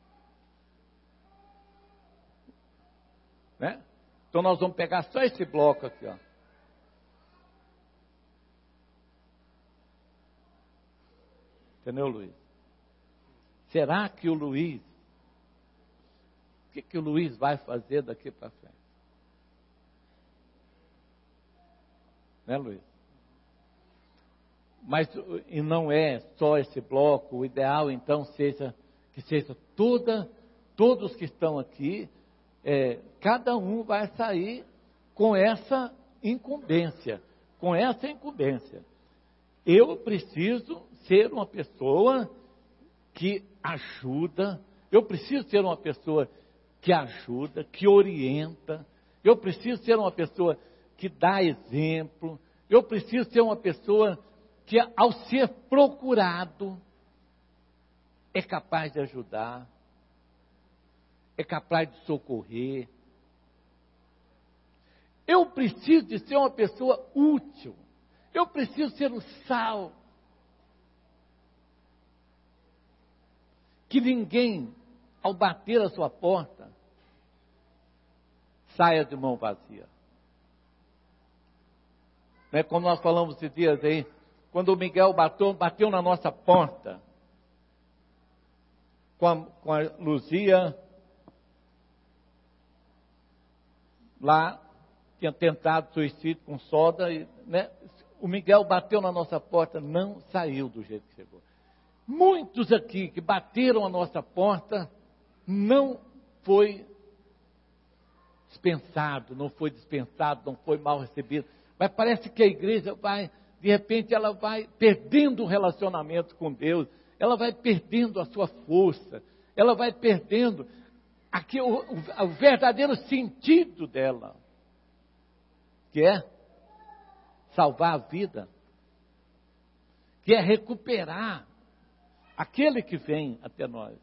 Né? Então nós vamos pegar só esse bloco aqui, ó. Entendeu, Luiz? Será que o Luiz, o que o Luiz vai fazer daqui para frente? Né, Luiz? Mas, e não é só esse bloco, o ideal então que seja todos que estão aqui, cada um vai sair com essa incumbência, Eu preciso ser uma pessoa que ajuda, eu preciso ser uma pessoa que ajuda, que orienta, eu preciso ser uma pessoa que dá exemplo, eu preciso ser uma pessoa que, ao ser procurado, é capaz de ajudar, é capaz de socorrer. Eu preciso de ser uma pessoa útil, eu preciso ser o sal, que ninguém, ao bater a sua porta, saia de mão vazia. Né? Como nós falamos esses dias aí, quando o Miguel bateu na nossa porta, com a Luzia, lá, tinha tentado suicídio com soda, né? O Miguel bateu na nossa porta, não saiu do jeito que chegou. Muitos aqui que bateram a nossa porta, não foi dispensado, não foi mal recebido. Mas parece que a igreja de repente ela vai perdendo o relacionamento com Deus, ela vai perdendo a sua força, ela vai perdendo aqui o verdadeiro sentido dela, que é salvar a vida, que é recuperar aquele que vem até nós.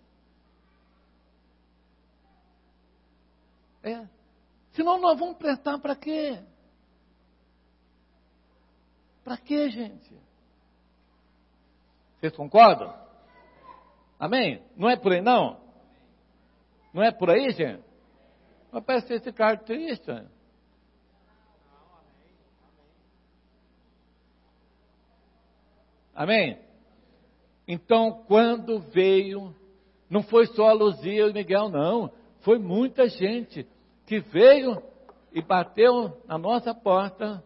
Senão nós vamos prestar para quê? Para quê, gente? Vocês concordam? Amém? Não é por aí, não? Não é por aí, gente? Mas parece esse cara triste. Amém? Então, quando veio, não foi só a Luzia e o Miguel, não. Foi muita gente que veio e bateu na nossa porta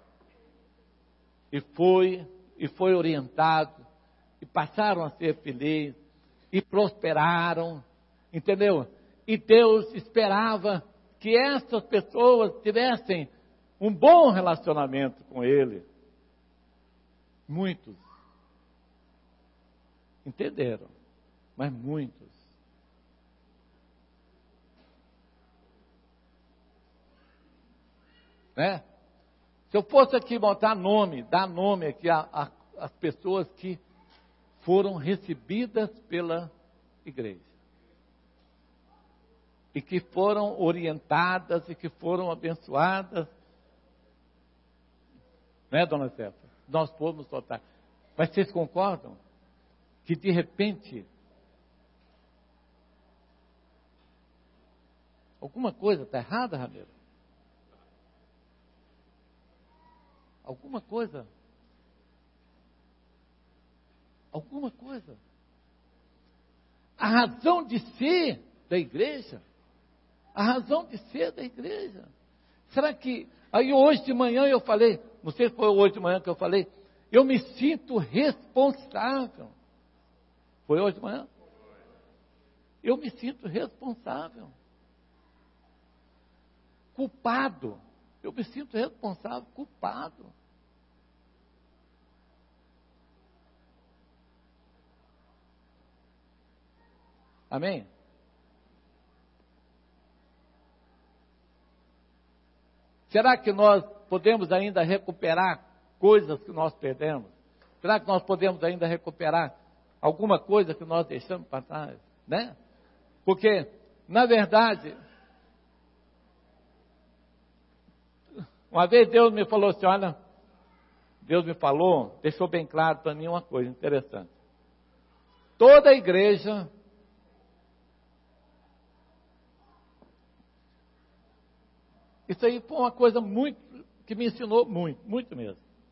e foi orientado, e passaram a ser felizes, e prosperaram, entendeu? E Deus esperava que essas pessoas tivessem um bom relacionamento com Ele. Muitos entenderam, mas muitos. Né? Se eu fosse aqui botar nome, dar nome aqui às pessoas que foram recebidas pela igreja. E que foram orientadas e que foram abençoadas. Né, dona Zefa? Nós fomos botar. Mas vocês concordam que de repente alguma coisa está errada, Ramiro? Alguma coisa? Alguma coisa? A razão de ser da igreja? A razão de ser da igreja? Será que... Aí hoje de manhã eu falei, não sei se foi hoje de manhã que eu falei, eu me sinto responsável. Foi hoje de manhã? Eu me sinto responsável. Culpado. Eu me sinto responsável, culpado. Amém? Será que nós podemos ainda recuperar coisas que nós perdemos? Será que nós podemos ainda recuperar alguma coisa que nós deixamos para trás? Né? Porque, na verdade, uma vez Deus me falou assim, olha, Deus me falou, deixou bem claro para mim uma coisa interessante. Toda a igreja... Isso aí foi uma coisa muito, que me ensinou muito mesmo.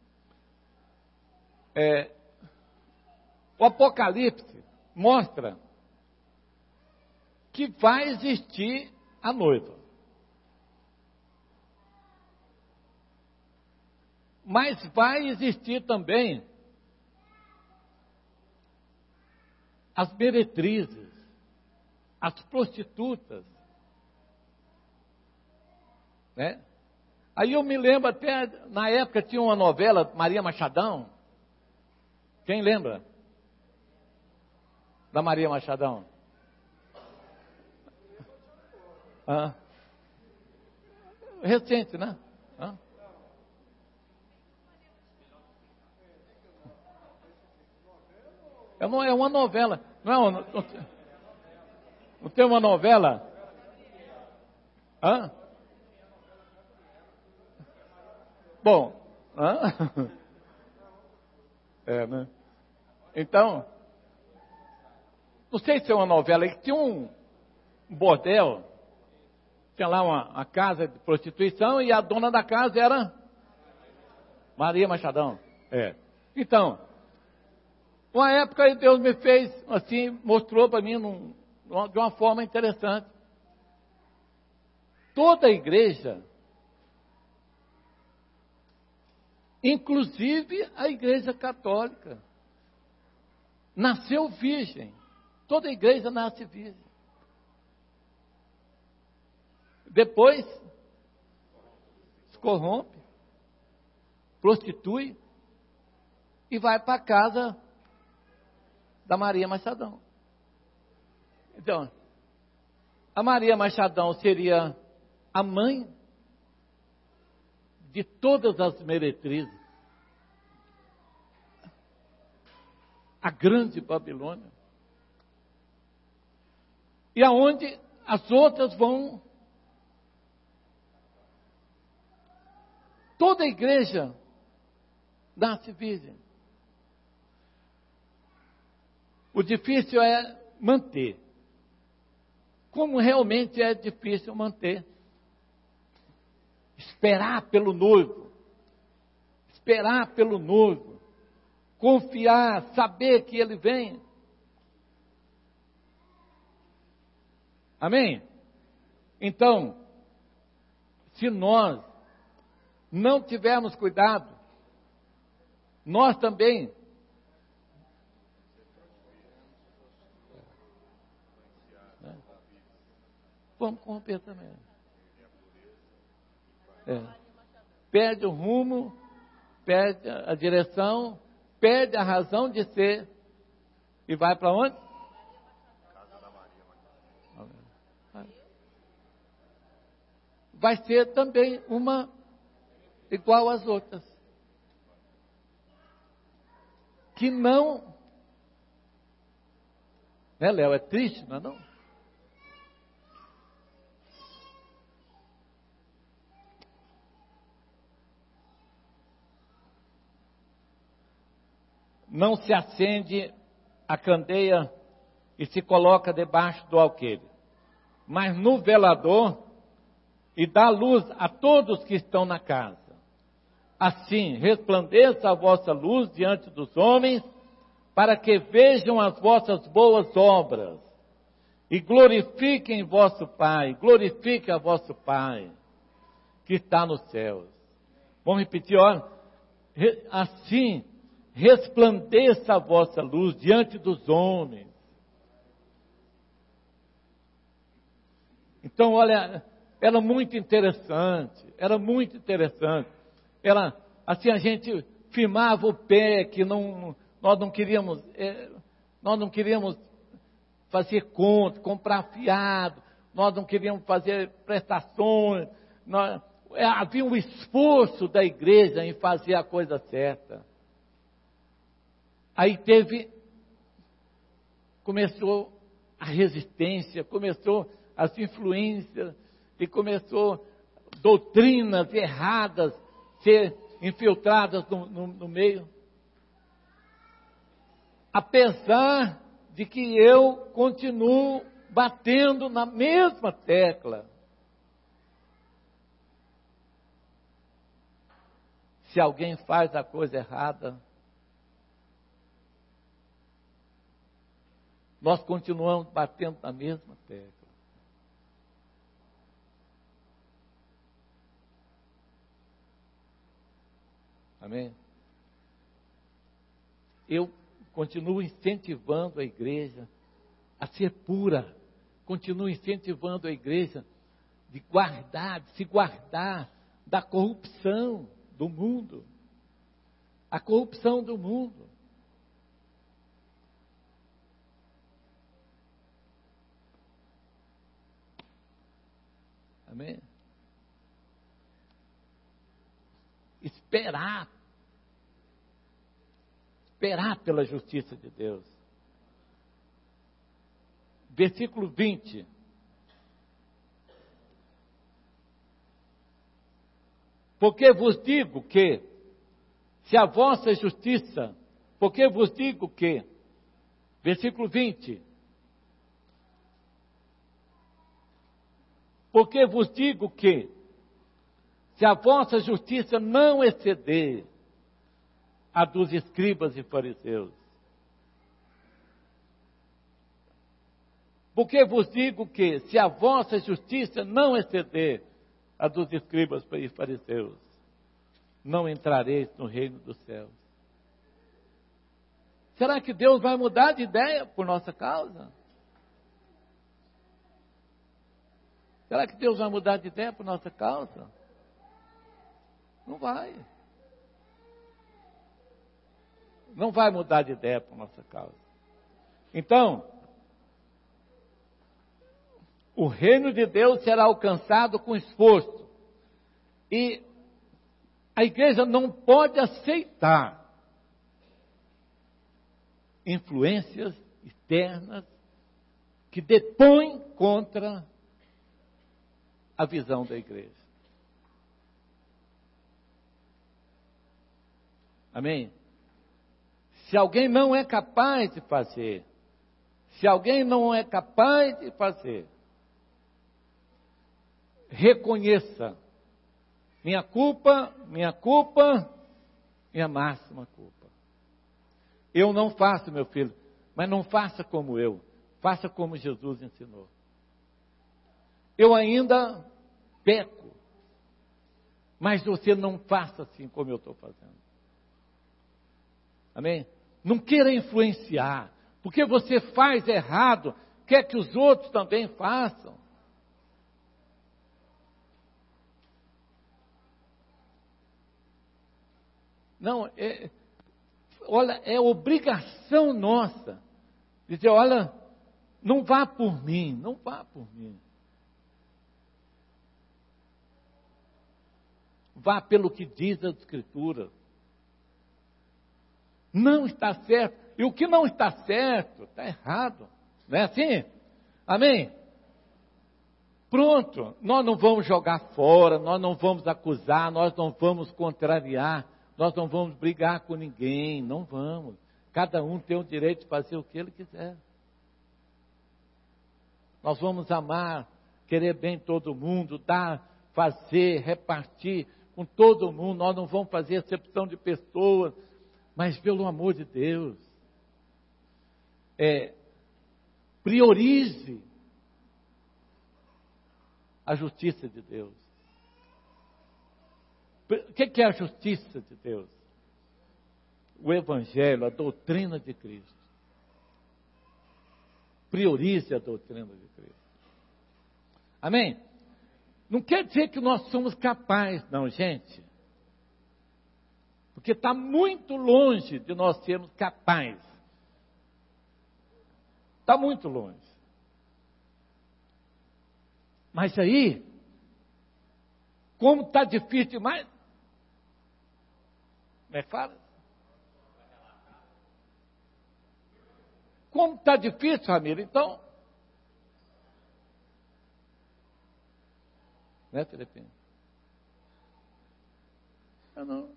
O Apocalipse mostra que vai existir a noiva. Mas vai existir também as meretrizes, as prostitutas. Né? Aí eu me lembro até, na época tinha uma novela, Maria Machadão. Quem lembra? Da Maria Machadão? Recente, né? É uma novela. Não tem uma novela? Bom, né? Então, não sei se é uma novela, que tinha um bordel, tinha lá uma casa de prostituição e a dona da casa era Maria Machadão. Então, uma época Deus me fez assim, mostrou para mim de uma forma interessante. Toda a igreja, inclusive a igreja católica, nasceu virgem. Toda a igreja nasce virgem. Depois se corrompe, prostitui e vai para a casa da Maria Machadão. Então, a Maria Machadão seria a mãe de todas as meretrizes. A grande Babilônia. E aonde as outras vão. Toda a igreja nasce virgem. O difícil é manter. Como realmente é difícil manter. Esperar pelo noivo. Esperar pelo noivo. confiar, saber que Ele vem. Amém? Então, se nós não tivermos cuidado, nós também vamos corromper também. Perde o rumo, perde a direção, perde a razão de ser e vai para onde? Vai ser também uma igual às outras. Que não, né, Léo? É triste, não é não? Não se acende a candeia e se coloca debaixo do alqueire, mas no velador, e dá luz a todos que estão na casa. Assim, resplandeça a vossa luz diante dos homens, para que vejam as vossas boas obras, e glorifiquem vosso Pai, glorifique a vosso Pai, que está nos céus. Vamos repetir, olha, assim, resplandeça a vossa luz diante dos homens. Então, olha, era muito interessante. Era, assim, a gente firmava o pé, que nós não queríamos fazer conta, comprar fiado, nós não queríamos fazer prestações, havia um esforço da igreja em fazer a coisa certa. Aí começou a resistência, começou as influências, e começou doutrinas erradas ser infiltradas no meio. Apesar de que eu continuo batendo na mesma tecla. Se alguém faz a coisa errada, nós continuamos batendo na mesma tecla. Amém? Eu continuo incentivando a igreja a ser pura. Continuo incentivando a igreja de se guardar da corrupção do mundo. A corrupção do mundo. Amém? Esperar pela justiça de Deus. Versículo 20. Porque vos digo que, se a vossa justiça, porque vos digo que, versículo 20. Porque vos digo que, se a vossa justiça não exceder a dos escribas e fariseus. Porque vos digo que, se a vossa justiça não exceder a dos escribas e fariseus, não entrareis no reino dos céus. Será que Deus vai mudar de ideia por nossa causa? Será que Deus vai mudar de ideia por nossa causa? Não vai. Não vai mudar de ideia por nossa causa. Então, o reino de Deus será alcançado com esforço. E a igreja não pode aceitar influências externas que depõem contra a visão da igreja. Amém? Se alguém não é capaz de fazer, reconheça minha culpa, minha máxima culpa. Eu não faço, meu filho, mas não faça como eu, faça como Jesus ensinou. Eu ainda peco, mas você não faça assim como eu estou fazendo. Amém? Não queira influenciar, porque você faz errado, quer que os outros também façam. Não, olha, é obrigação nossa dizer, olha, não vá por mim, não vá por mim. Vá pelo que diz a Escritura. Não está certo. E o que não está certo, está errado. Não é assim? Amém? Pronto. Nós não vamos jogar fora, nós não vamos acusar, nós não vamos contrariar, nós não vamos brigar com ninguém, não vamos. Cada um tem o direito de fazer o que ele quiser. Nós vamos amar, querer bem todo mundo, dar, fazer, repartir com todo mundo. Nós não vamos fazer acepção de pessoas, mas pelo amor de Deus, priorize a justiça de Deus. O que é a justiça de Deus? O Evangelho, a doutrina de Cristo. Priorize a doutrina de Cristo. Amém? Não quer dizer que nós somos capazes, não, gente. Porque está muito longe de nós sermos capazes. Está muito longe. Mas aí, como está difícil demais, não é claro? Como está difícil, família, então, né, Filipinho? Eu não.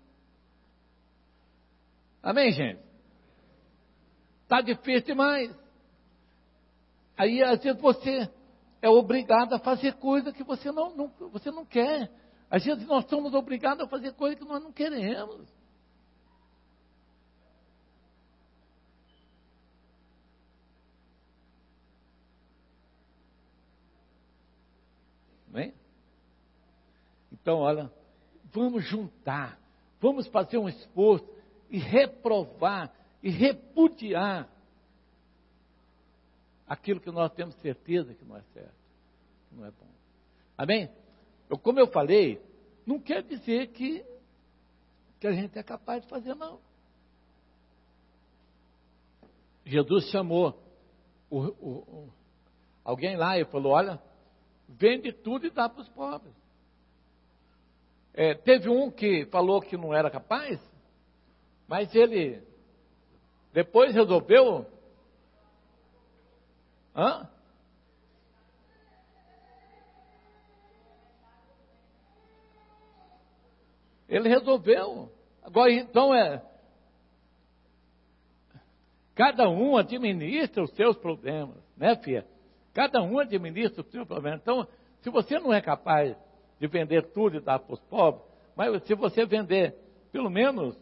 Amém, gente? Está difícil demais. Aí, às vezes, você é obrigado a fazer coisa que você não quer. Às vezes, nós somos obrigados a fazer coisa que nós não queremos. Amém? Então, olha, vamos juntar, vamos fazer um esforço e reprovar e repudiar aquilo que nós temos certeza que não é certo, que não é bom. Amém? Como eu falei, não quer dizer que a gente é capaz de fazer, não. Jesus chamou alguém lá e falou, olha, vende tudo e dá para os pobres. Teve um que falou que não era capaz, mas ele depois resolveu. Ele resolveu. Agora, então, cada um administra os seus problemas, né, filha? Cada um administra os seus problemas. Então, se você não é capaz de vender tudo e dar para os pobres, mas se você vender pelo menos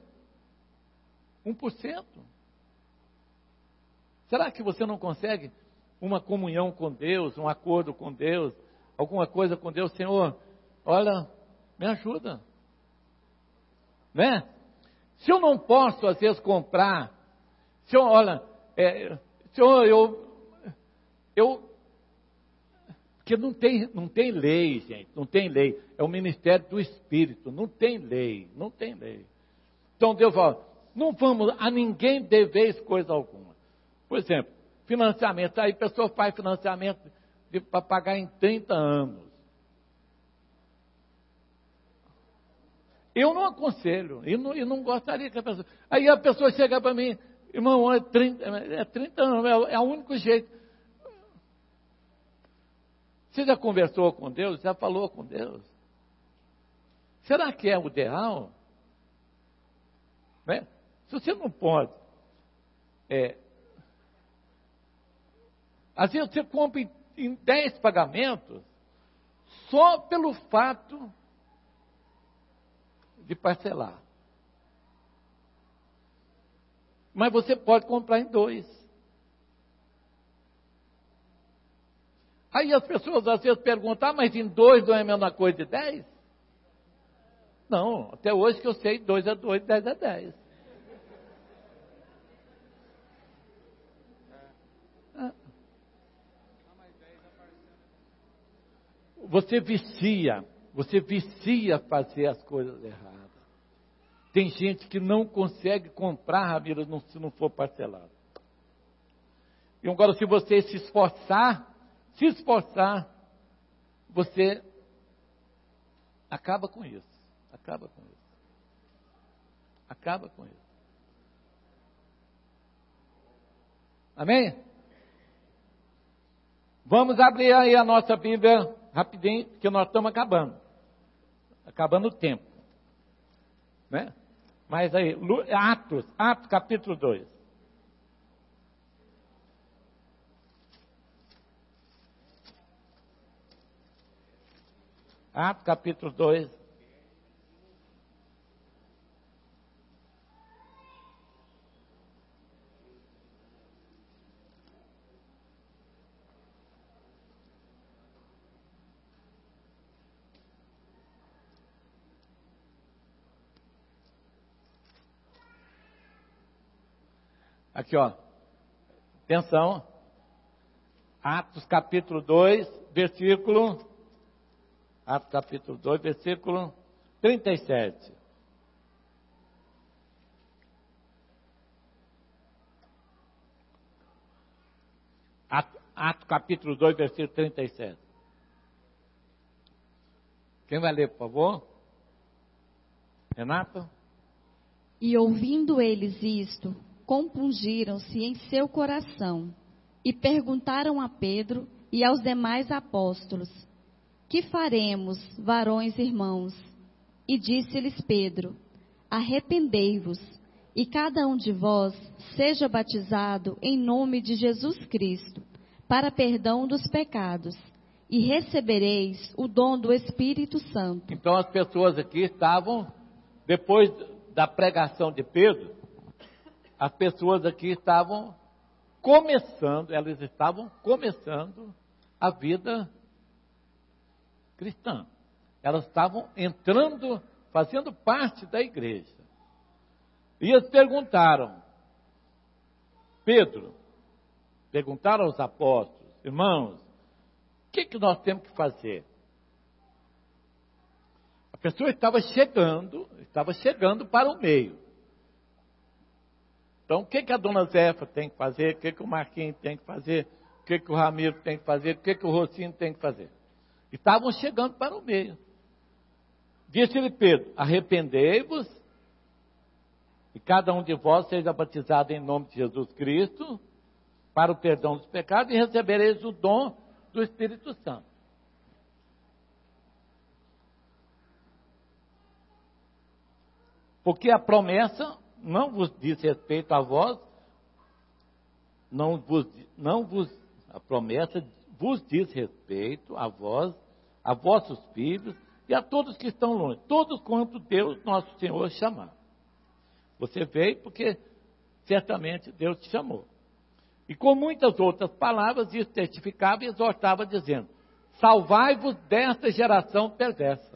1%, será que você não consegue uma comunhão com Deus, um acordo com Deus, alguma coisa com Deus? Senhor, olha, me ajuda. Né? Se eu não posso, às vezes, comprar, Senhor, porque não tem lei, gente, não tem lei. É o ministério do Espírito, não tem lei. Então Deus fala, não vamos a ninguém dever coisa alguma. Por exemplo, financiamento, aí a pessoa faz financiamento para pagar em 30 anos. Eu não aconselho, e não gostaria que a pessoa... Aí a pessoa chega para mim, irmão, é 30 anos, é o único jeito. Você já conversou com Deus? Já falou com Deus? Será que é o ideal? Né? Se você não pode, às vezes você compra em 10 pagamentos, só pelo fato de parcelar. Mas você pode comprar em 2. Aí as pessoas às vezes perguntam, mas em 2 não é a mesma coisa de 10? Não, até hoje que eu sei, 2 é 2, 10 é 10. Você vicia fazer as coisas erradas. Tem gente que não consegue comprar, Ramiro, se não for parcelado. E agora, se você se esforçar, você acaba com isso. Acaba com isso. Amém? Vamos abrir aí a nossa Bíblia rapidinho, porque nós estamos acabando o tempo, né? Mas aí, Atos capítulo 2. Atos capítulo 2. Aqui, ó. Atenção. Atos capítulo 2, versículo 37. Atos capítulo 2, versículo 37. Quem vai ler, por favor? Renato? E ouvindo eles isto, compungiram-se em seu coração e perguntaram a Pedro e aos demais apóstolos: que faremos, varões irmãos? E disse-lhes Pedro: arrependei-vos, e cada um de vós seja batizado em nome de Jesus Cristo, para perdão dos pecados, e recebereis o dom do Espírito Santo. Então as pessoas aqui estavam, depois da pregação de Pedro, as pessoas aqui estavam começando a vida cristã. Elas estavam entrando, fazendo parte da igreja. E eles perguntaram aos apóstolos: irmãos, o que nós temos que fazer? A pessoa estava chegando para o meio. Então, o que a dona Zefa tem que fazer? O que o Marquinhos tem que fazer? O que o Ramiro tem que fazer? O que o Rocinho tem que fazer? Estavam chegando para o meio. Disse-lhe Pedro: arrependei-vos, e cada um de vós seja batizado em nome de Jesus Cristo, para o perdão dos pecados, e recebereis o dom do Espírito Santo. Porque a promessa não vos diz respeito a vós, a promessa vos diz respeito a vós, a vossos filhos e a todos que estão longe, todos quanto Deus nosso Senhor chamar. Você veio porque certamente Deus te chamou. E com muitas outras palavras, isso testificava e exortava, dizendo: salvai-vos desta geração perversa.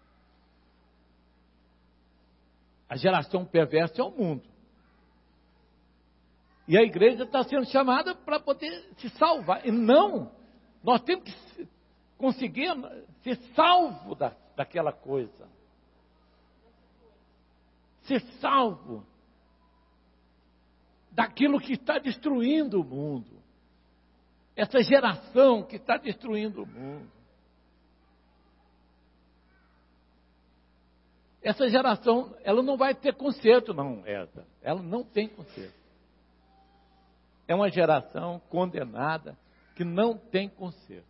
A geração perversa é o mundo. E a igreja está sendo chamada para poder se salvar. E não, nós temos que conseguir ser salvo daquela coisa. Ser salvo daquilo que está destruindo o mundo. Essa geração que está destruindo o mundo. Essa geração, ela não vai ter conserto, não, essa. Ela não tem conserto. É uma geração condenada que não tem conserto.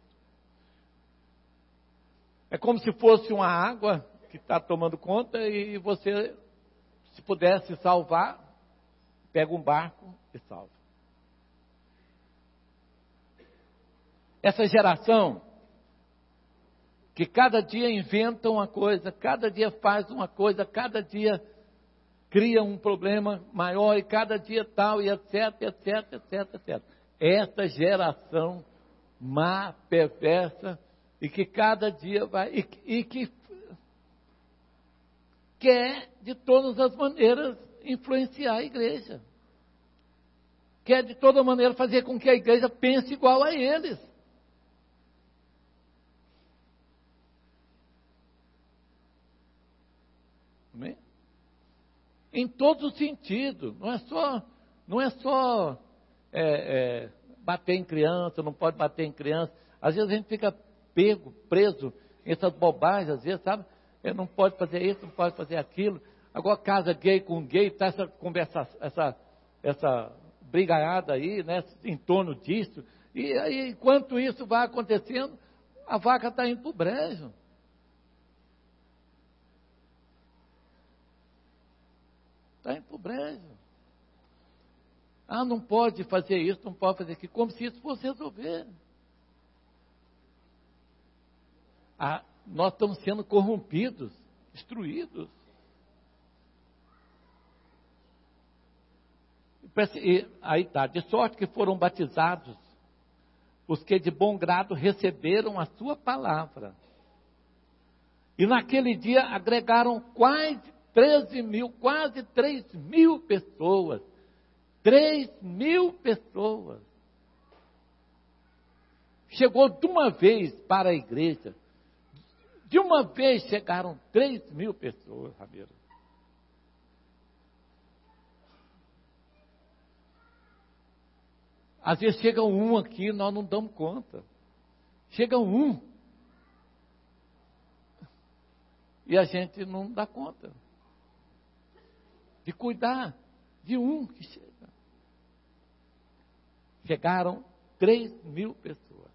É como se fosse uma água que está tomando conta e você, se pudesse salvar, pega um barco e salva. Essa geração que cada dia inventa uma coisa, cada dia faz uma coisa, cada dia cria um problema maior e cada dia tal, e etc, etc, etc, etc. Esta geração má, perversa, e que cada dia vai, e que quer de todas as maneiras influenciar a igreja. Quer de toda maneira fazer com que a igreja pense igual a eles. Amém? Em todos os sentidos. Não é só bater em criança, não pode bater em criança. Às vezes a gente fica preso em essas bobagens, às vezes, sabe? Não pode fazer isso, não pode fazer aquilo. Agora casa gay com gay, está essa conversa, essa brigaiada aí, né, em torno disso. E aí, enquanto isso vai acontecendo, a vaca está indo para o brejo. Está indo para o brejo. Ah, não pode fazer isso, não pode fazer aquilo, como se isso fosse resolver. Ah, nós estamos sendo corrompidos, destruídos. E aí está, de sorte que foram batizados os que de bom grado receberam a sua palavra. E naquele dia agregaram quase 3 mil pessoas. 3 mil pessoas. Chegou de uma vez para a igreja. De uma vez chegaram 3 mil pessoas, Ramiro. Às vezes chega um aqui, nós não damos conta. Chega um. E a gente não dá conta. De cuidar de um que chega. Chegaram 3 mil pessoas.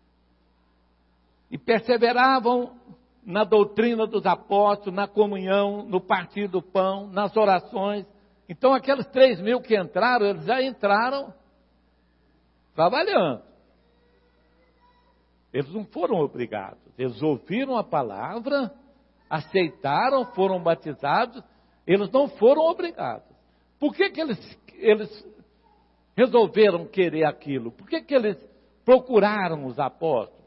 E perseveravam na doutrina dos apóstolos, na comunhão, no partir do pão, nas orações. Então aqueles 3 mil que entraram, eles já entraram trabalhando. Eles não foram obrigados. Eles ouviram a palavra, aceitaram, foram batizados. Eles não foram obrigados. Por que eles resolveram querer aquilo? Por que eles procuraram os apóstolos?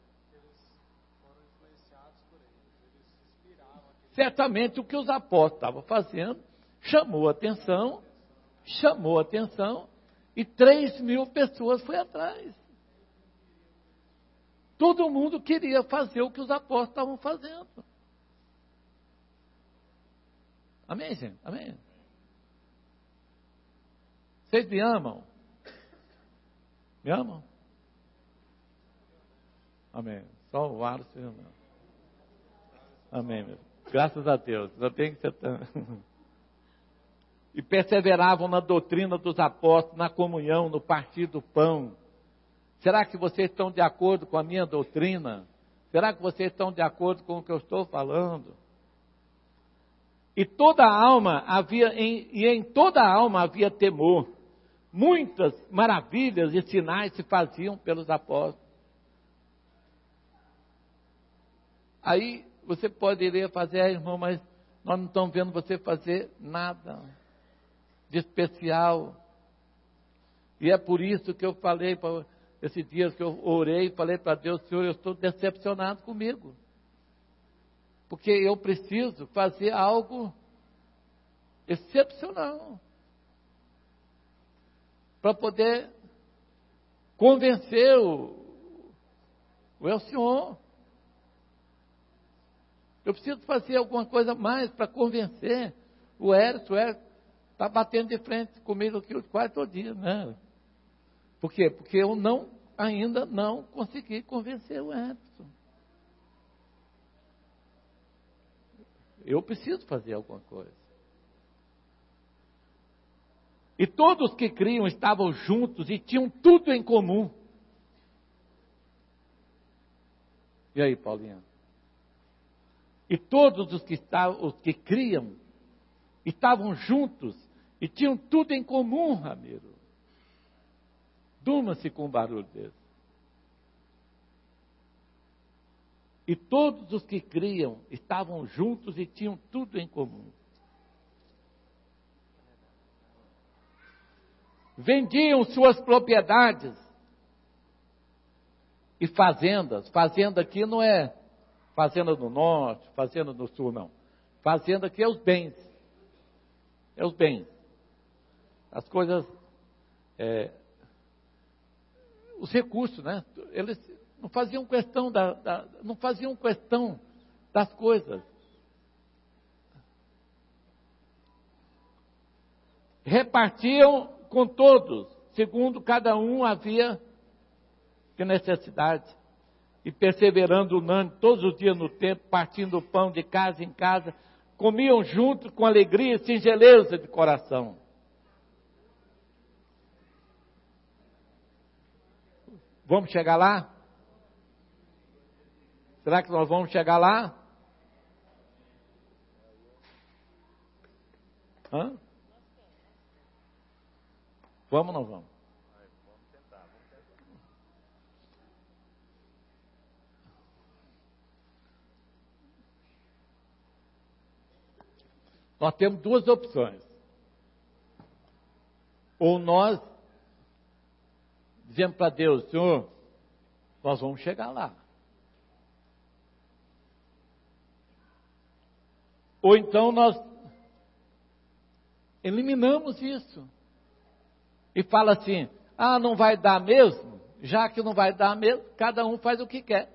Certamente o que os apóstolos estavam fazendo chamou atenção, e 3 mil pessoas foi atrás. Todo mundo queria fazer o que os apóstolos estavam fazendo. Amém, gente? Amém? Vocês me amam? Me amam? Amém. Só o Aro se ama. Amém, meu. Graças a Deus. Eu tenho que ser tão... E perseveravam na doutrina dos apóstolos, na comunhão, no partir do pão. Será que vocês estão de acordo com a minha doutrina? Será que vocês estão de acordo com o que eu estou falando? E toda a alma em toda a alma havia temor. Muitas maravilhas e sinais se faziam pelos apóstolos. Aí você poderia fazer, irmão, mas nós não estamos vendo você fazer nada de especial. E é por isso que eu falei, esses dias que eu orei, falei para Deus, Senhor, eu estou decepcionado comigo. Porque eu preciso fazer algo excepcional. Para poder convencer o Elcion. Eu preciso fazer alguma coisa mais para convencer o Hérito. O Hérito está batendo de frente comigo aqui quase todo dia, né? Por quê? Porque eu ainda não consegui convencer o Hérito. Eu preciso fazer alguma coisa. E todos que criam estavam juntos e tinham tudo em comum. E aí, Paulinha? E todos os que criam estavam juntos e tinham tudo em comum, Ramiro. Durma-se com um barulho desse. E todos os que criam estavam juntos e tinham tudo em comum. vendiam suas propriedades e fazendas. Fazenda aqui não é fazenda do norte, fazenda do sul, não. Fazenda aqui é os bens. É os bens. As coisas, os recursos, né? Eles não faziam questão não faziam questão das coisas. Repartiam com todos, segundo cada um havia de necessidade. E perseverando unânime todos os dias no templo, partindo o pão de casa em casa, comiam juntos com alegria e singeleza de coração. Vamos chegar lá? Será que nós vamos chegar lá? Hã? Vamos ou não vamos? Vamos tentar. Nós temos duas opções. Ou nós dizemos para Deus, Senhor, nós vamos chegar lá. Ou então nós eliminamos isso. E fala assim, não vai dar mesmo? Já que não vai dar mesmo, cada um faz o que quer.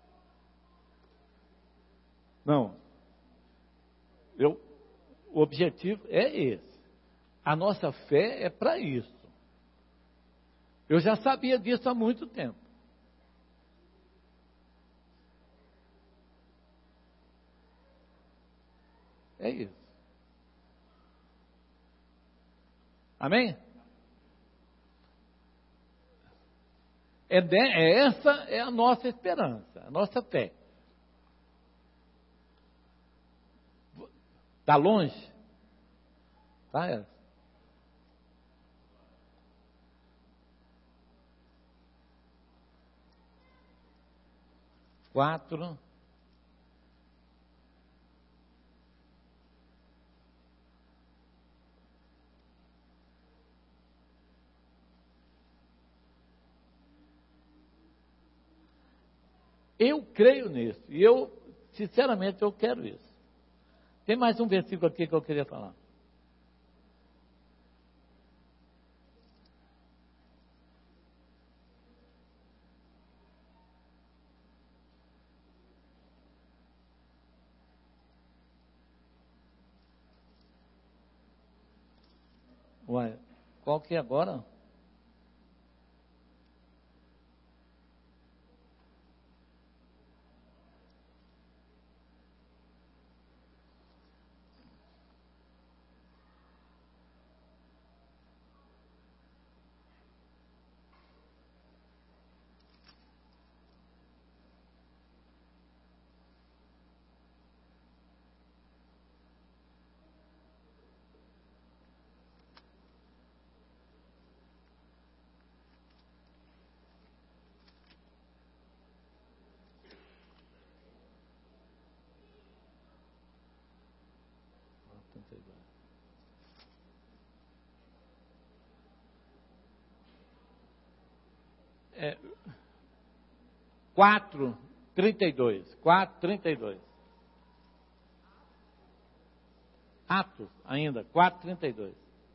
Não. O objetivo é esse. A nossa fé é para isso. Eu já sabia disso há muito tempo. É isso. Amém? Essa é a nossa esperança, a nossa fé. Está longe? Está. 4. Eu creio nisso. E sinceramente, eu quero isso. Tem mais um versículo aqui que eu queria falar. Ué, qual que é agora? É, 4:32. 4:32. Atos ainda, 4:32.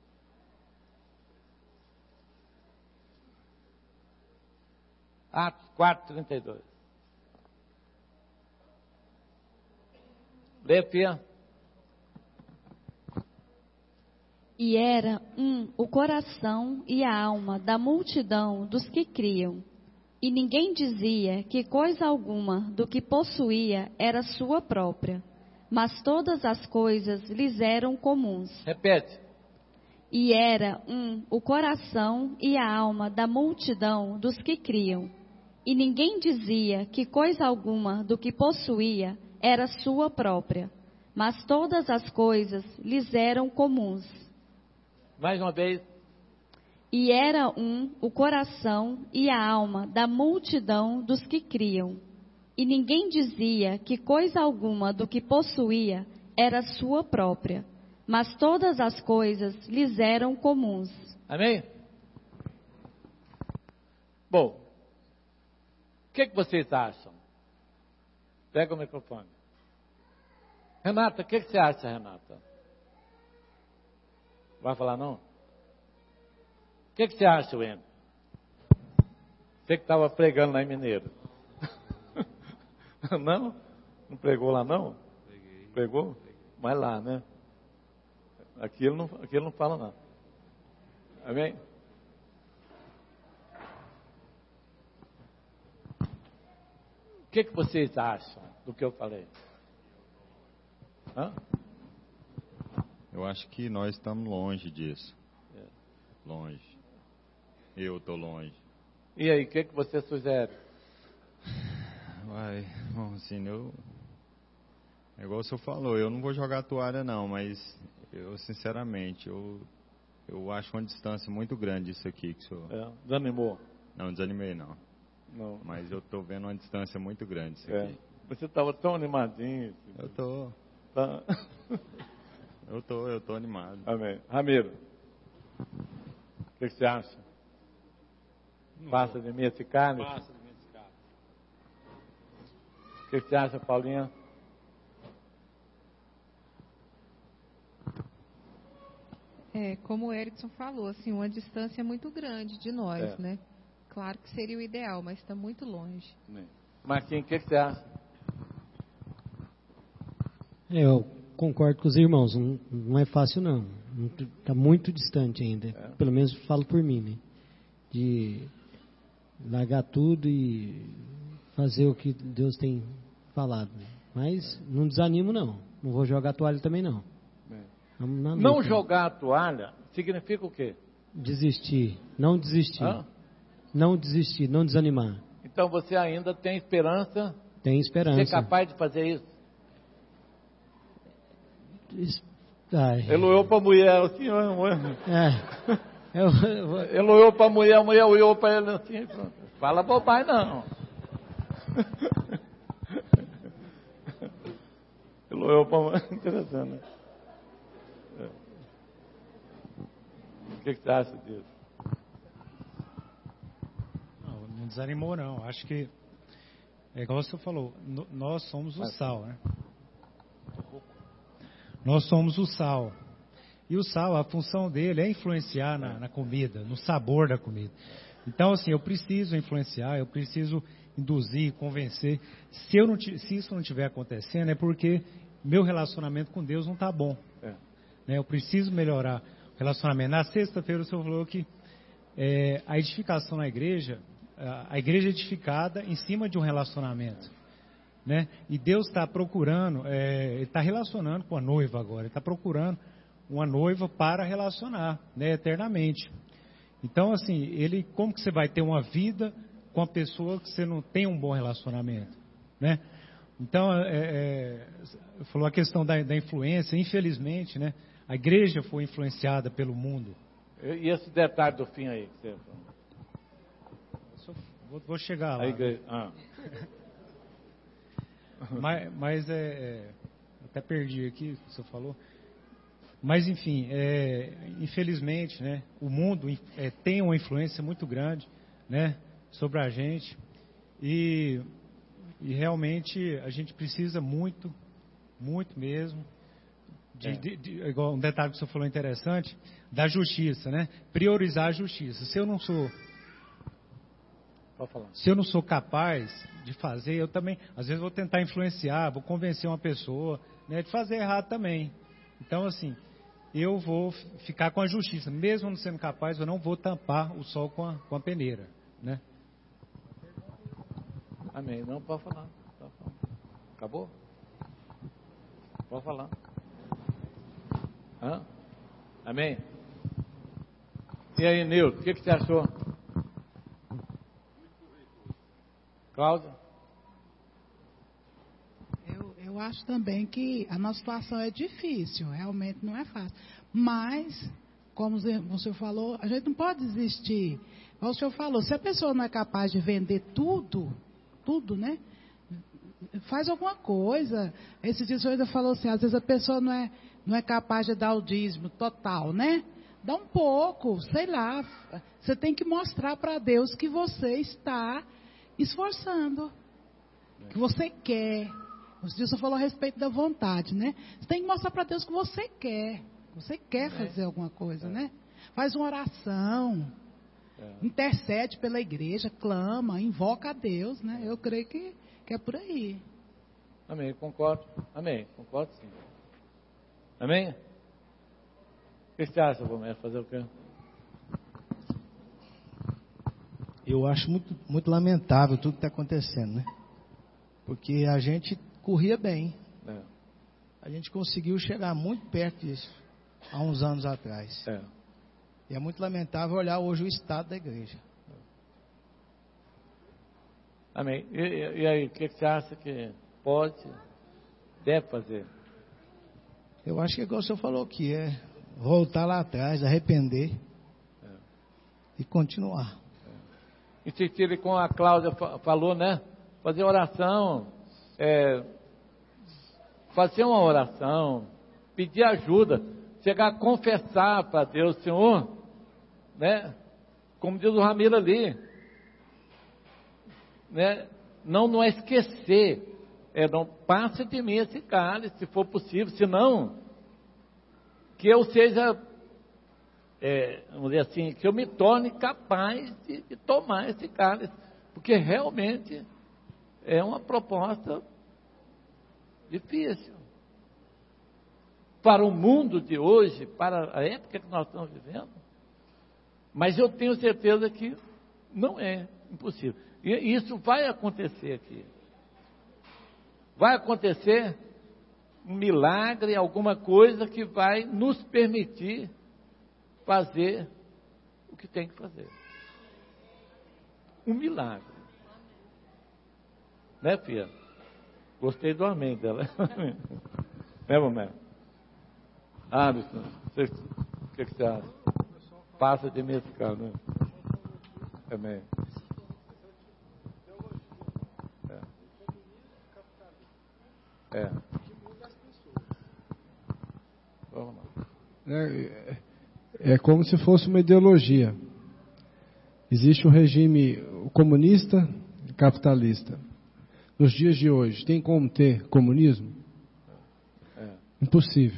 Atos 4:32. Lê, Fia. E era o coração e a alma da multidão dos que criam. E ninguém dizia que coisa alguma do que possuía era sua própria, mas todas as coisas lhes eram comuns. Repete. E era o coração e a alma da multidão dos que criam. E ninguém dizia que coisa alguma do que possuía era sua própria, mas todas as coisas lhes eram comuns. Mais uma vez. E era o coração e a alma da multidão dos que criam. E ninguém dizia que coisa alguma do que possuía era sua própria, mas todas as coisas lhes eram comuns. Amém? Bom, o que vocês acham? Pega o microfone. Renata, o que você acha, Renata? Vai falar não? O que você acha, Wendel? Você que estava pregando lá em Mineiro. Não? Não pregou lá não? Preguei. Pregou? Mas lá, né? Aqui ele não fala nada. Amém? O que vocês acham do que eu falei? Hã? Eu acho que nós estamos longe disso. Longe. Eu estou longe. E aí, o que você sugere? Bom, assim, é igual o senhor falou, eu não vou jogar a toalha não, mas eu, sinceramente, eu acho uma distância muito grande isso aqui que o senhor... Desanimou? Não, desanimei não. Não. Mas eu estou vendo uma distância muito grande isso aqui. Você estava tão animadinho. Assim. Eu estou. Tá. Eu estou animado. Amém. Ramiro, o que você acha? Passa de mim esse carne? Passa de mim esse carne. O que você acha, Paulinha? Como o Erickson falou, assim, uma distância muito grande de nós, né? Claro que seria o ideal, mas está muito longe. Marquinhos, o que você acha? Eu concordo com os irmãos, não é fácil não. Está muito distante ainda. Pelo menos falo por mim, né? De largar tudo e fazer o que Deus tem falado. Mas não desanimo não. Não vou jogar a toalha também não. Não jogar a toalha significa o quê? Desistir. Não desistir. Não desistir, não desanimar. Então você ainda tem esperança? Tem esperança. Você é capaz de fazer isso? Ele olhou para a mulher assim, ele olhou para a mulher olhou para ele assim, fala bobagem não. Ele olhou para a mulher, interessante, né? O que você acha disso? Não desanimou não, acho que é igual você falou, nós somos o sal, né? Nós somos o sal. E o sal, a função dele é influenciar na comida, no sabor da comida. Então, assim, eu preciso influenciar, eu preciso induzir, convencer. Se isso não estiver acontecendo, é porque meu relacionamento com Deus não está bom. Eu preciso melhorar o relacionamento. Na sexta-feira o senhor falou que a edificação na igreja, a igreja é edificada em cima de um relacionamento. Né? E Deus está procurando, Ele está relacionando com a noiva agora, Ele está procurando uma noiva para relacionar, né, eternamente. Então, assim, como que você vai ter uma vida com a pessoa que você não tem um bom relacionamento, né? Então, falou a questão da influência, infelizmente, né, a igreja foi influenciada pelo mundo. E esse detalhe do fim aí? Que você... Vou chegar lá. A igreja... Mas até perdi aqui o que você falou. Mas enfim, infelizmente, né, o mundo tem uma influência muito grande, né, sobre a gente e realmente a gente precisa muito mesmo igual um detalhe que você falou interessante, da justiça, né? Priorizar a justiça. Se eu não sou capaz de fazer, eu também, às vezes vou tentar influenciar, vou convencer uma pessoa, né, de fazer errado também. Então, assim, eu vou ficar com a justiça. Mesmo não sendo capaz, eu não vou tampar o sol com a peneira, né? Amém. Não, pode falar. Acabou? Pode falar. Amém? E aí, Nilton, o que você achou? Cláudia? Eu acho também que a nossa situação é difícil, realmente não é fácil. Mas, como o senhor falou, a gente não pode desistir. Como o senhor falou, se a pessoa não é capaz de vender tudo, né? Faz alguma coisa. Esse dia o senhor ainda falou assim, às vezes a pessoa não é capaz de dar o dízimo total, né? Dá um pouco, sei lá. Você tem que mostrar para Deus que você está esforçando. Que você quer. O Dilson falou a respeito da vontade, né? Você tem que mostrar para Deus que você quer. Você quer fazer alguma coisa, né? Faz uma oração. Intercede pela igreja, clama, invoca a Deus, né? Eu creio que é por aí. Amém, concordo. Amém, concordo sim. Amém? O que você acha, Romero? Fazer o quê? Eu acho muito lamentável tudo que está acontecendo, né? Porque a gente corria bem. A gente conseguiu chegar muito perto disso há uns anos atrás. E é muito lamentável olhar hoje o estado da igreja. Amém. E aí, o que você acha que pode, deve fazer? Eu acho que é igual o senhor falou aqui, voltar lá atrás, arrepender e continuar. Insistir, como a Cláudia falou, né? Fazer oração, fazer uma oração, pedir ajuda, chegar a confessar para Deus, Senhor, né? Como diz o Ramiro ali, né? Não é esquecer, não passe de mim esse cálice, se for possível, senão que eu seja, vamos dizer assim, que eu me torne capaz de tomar esse cálice, porque realmente é uma proposta difícil. Para o mundo de hoje, para a época que nós estamos vivendo, mas eu tenho certeza que não é impossível. E isso vai acontecer aqui. Vai acontecer um milagre, alguma coisa que vai nos permitir fazer o que tem que fazer. Um milagre. Né, filha? Gostei do amém dela. Né, mamãe? Alisson, o que você acha? Passa de mim esse cara, né? Amém. Vamos lá. É como se fosse uma ideologia. Existe um regime comunista e capitalista. Nos dias de hoje, tem como ter comunismo? Impossível.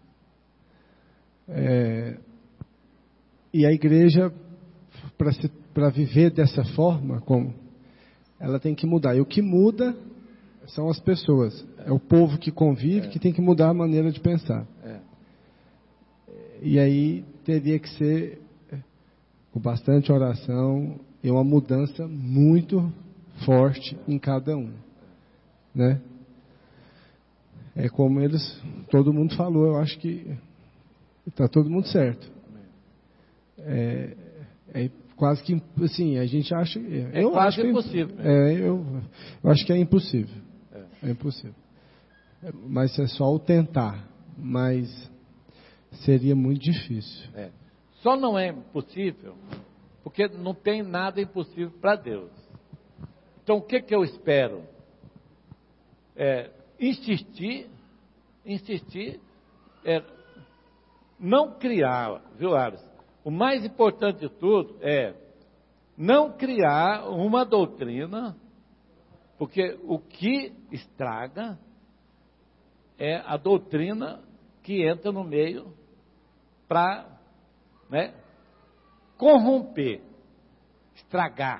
E a igreja, para viver dessa forma, ela tem que mudar. E o que muda são as pessoas. É o povo que convive que tem que mudar a maneira de pensar. E aí teria que ser com bastante oração e uma mudança muito forte em cada um, né? É como todo mundo falou, eu acho que está todo mundo certo. É quase que, assim, a gente acha... eu quase acho impossível. Eu acho que é impossível. É impossível. Mas é só o tentar, mas seria muito difícil. Só não é impossível porque não tem nada impossível para Deus. Então o que eu espero? Insistir, não criar, viu, Ares? O mais importante de tudo é não criar uma doutrina, porque o que estraga é a doutrina que entra no meio para, né, corromper, estragar,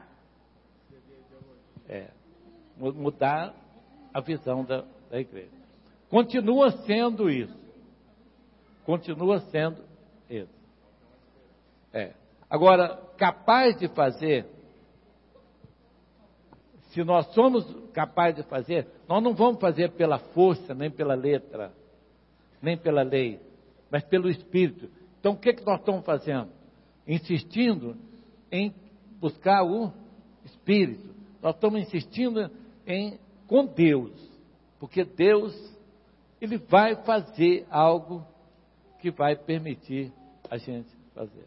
mudar a visão da igreja. Continua sendo isso. Agora, capaz de fazer, se nós somos capazes de fazer, nós não vamos fazer pela força, nem pela letra, nem pela lei, mas pelo Espírito. Então, o que nós estamos fazendo? Insistindo em buscar o Espírito. Nós estamos insistindo com Deus, porque Deus, Ele vai fazer algo que vai permitir a gente fazer.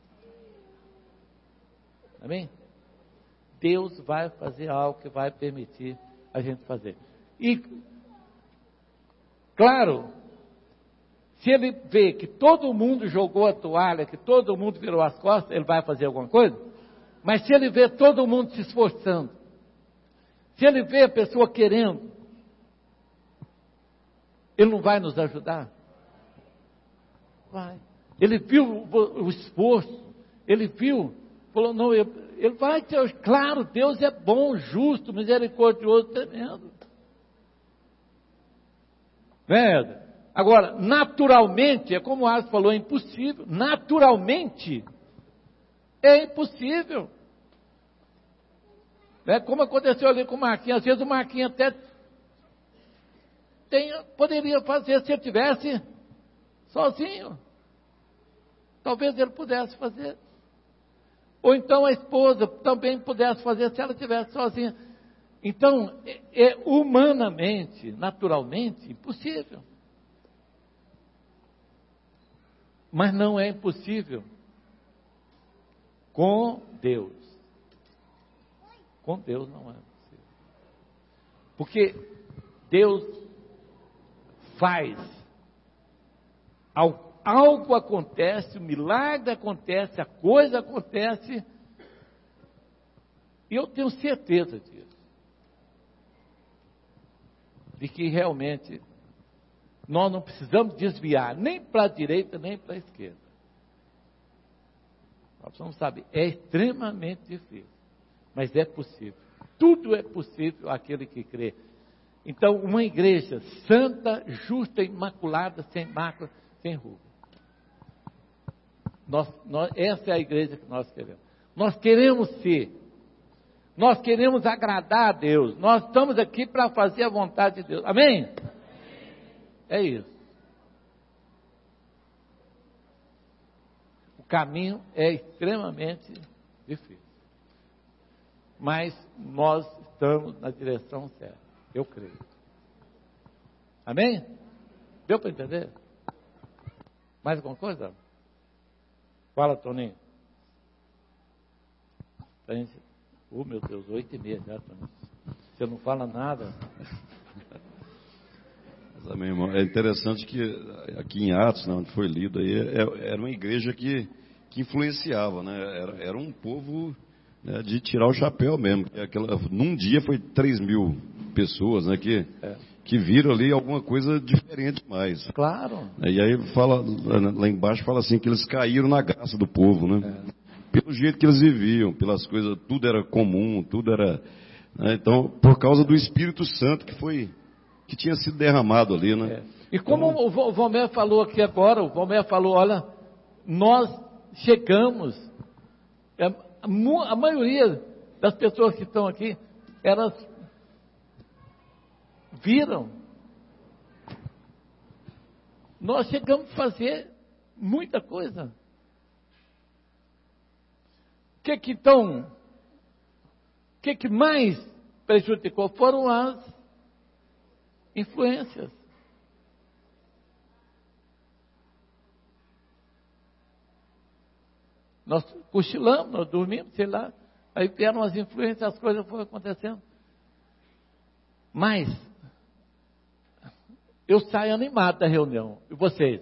Amém? Deus vai fazer algo que vai permitir a gente fazer. E, claro, Se ele vê que todo mundo jogou a toalha, que todo mundo virou as costas, ele vai fazer alguma coisa? Mas se ele vê todo mundo se esforçando, se ele vê a pessoa querendo, ele não vai nos ajudar? Vai. Ele viu o esforço, ele viu, falou, não, ele vai ter, claro, Deus é bom, justo, misericordioso, tremendo. Né? Agora, naturalmente, é como o Ars falou, é impossível. Naturalmente, é impossível. Né? Como aconteceu ali com o Marquinhos, às vezes o Marquinhos até poderia fazer se ele tivesse sozinho. Talvez ele pudesse fazer. Ou então a esposa também pudesse fazer se ela estivesse sozinha. Então, é humanamente, naturalmente, impossível. Mas não é impossível com Deus. Com Deus não é possível. Porque Deus faz. Algo acontece, o milagre acontece, a coisa acontece. E eu tenho certeza disso. De que realmente nós não precisamos desviar nem para a direita, nem para a esquerda. Nós precisamos saber, é extremamente difícil, mas é possível. Tudo é possível àquele que crê. Então, uma igreja santa, justa, imaculada, sem mácula, sem ruga. Essa é a igreja que nós queremos. Nós queremos ser. Nós queremos agradar a Deus. Nós estamos aqui para fazer a vontade de Deus. Amém? É isso. O caminho é extremamente difícil. Mas nós estamos na direção certa. Eu creio. Amém? Deu para entender? Mais alguma coisa? Fala, Toninho. Oh, meu Deus, 8h30 já, Toninho. Você não fala nada. Mas, meu irmão, é interessante que aqui em Atos, né, onde foi lido aí, era uma igreja que influenciava, né? Era um povo, né, de tirar o chapéu mesmo. Num dia foi 3.000 pessoas, né, que viram ali alguma coisa diferente mais. Claro. E aí fala, lá embaixo fala assim, que eles caíram na graça do povo, né? Pelo jeito que eles viviam, pelas coisas, tudo era comum, tudo era... Né? Então, por causa do Espírito Santo que tinha sido derramado ali, né? E como o Valmer falou aqui agora, o Valmer falou, olha, nós chegamos, a maioria das pessoas que estão aqui, elas viram. Nós chegamos a fazer muita coisa. O que mais prejudicou foram as influências. Nós cochilamos, nós dormimos, sei lá, aí vieram as influências, as coisas foram acontecendo. Mas eu saio animado da reunião. E vocês?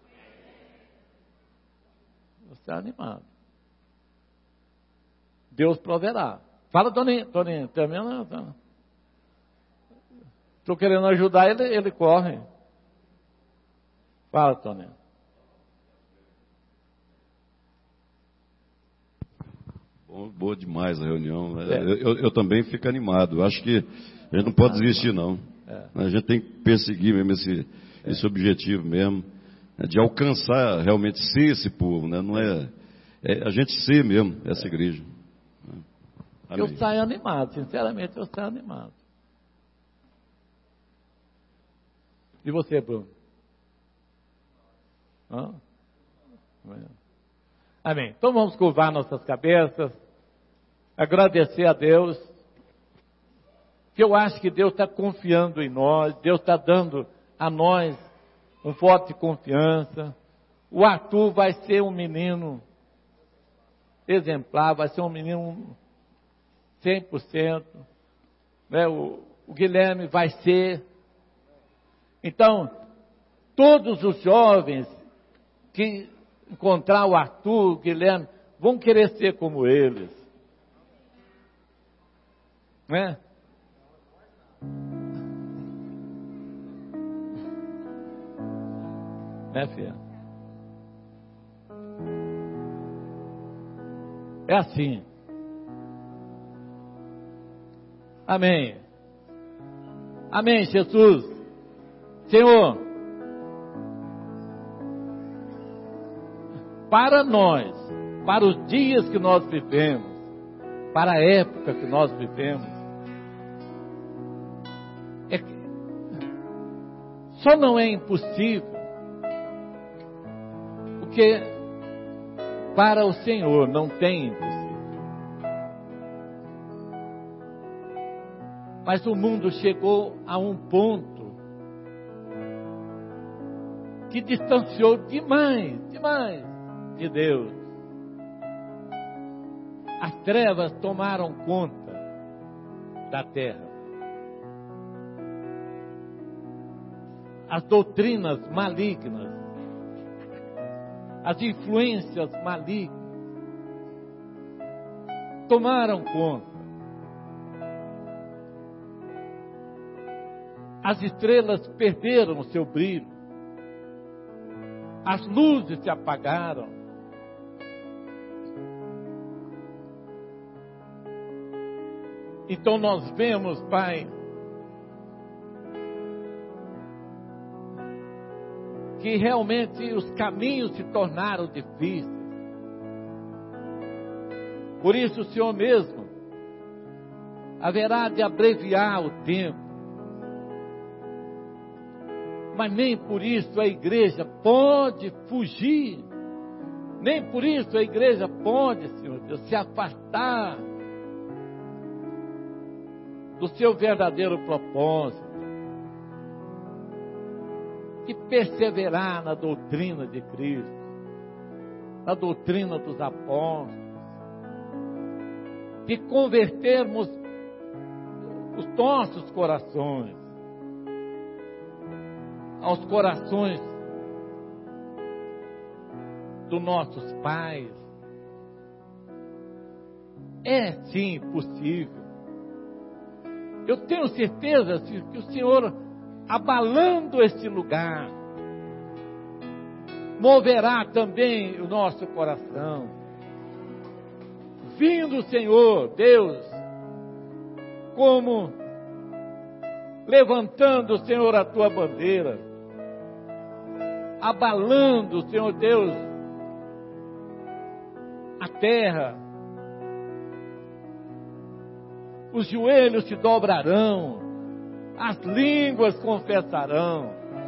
Eu saio animado. Deus proverá. Fala, Toninho, também não. Estou querendo ajudar ele corre. Fala, Toninho. Boa demais a reunião. Eu também fico animado. Eu acho que a gente não pode desistir, não. A gente tem que perseguir mesmo esse objetivo mesmo, né, de alcançar realmente ser esse povo, né? Não é a gente ser mesmo essa igreja. Amém. Eu saio animado, sinceramente eu saio animado. E você, Bruno? Amém. Então vamos curvar nossas cabeças, agradecer a Deus, que eu acho que Deus está confiando em nós, Deus está dando a nós um voto de confiança. O Arthur vai ser um menino exemplar, vai ser um menino 100%, né? O Guilherme vai ser. Então, Todos os jovens que encontrar o Arthur, o Guilherme, vão querer ser como eles. Não é? Né, filha? É assim. Amém. Amém, Jesus. Senhor, para nós, para os dias que nós vivemos, para a época que nós vivemos, só não é impossível, porque para o Senhor não tem impossível. Mas o mundo chegou a um ponto que distanciou demais de Deus. As trevas tomaram conta da terra. As doutrinas malignas, as influências malignas tomaram conta. As estrelas perderam o seu brilho. As luzes se apagaram. Então nós vemos, Pai, que realmente os caminhos se tornaram difíceis. Por isso o Senhor mesmo haverá de abreviar o tempo. Mas nem por isso a igreja pode fugir. Nem por isso a igreja pode, Senhor Deus, se afastar do seu verdadeiro propósito. E perseverar na doutrina de Cristo, na doutrina dos apóstolos, de convertermos os nossos corações aos corações dos nossos pais. É sim possível. Eu tenho certeza que o Senhor, abalando este lugar, moverá também o nosso coração. Vindo, Senhor Deus, como levantando, Senhor, a tua bandeira, abalando, Senhor Deus, a terra, os joelhos se dobrarão, as línguas confessarão,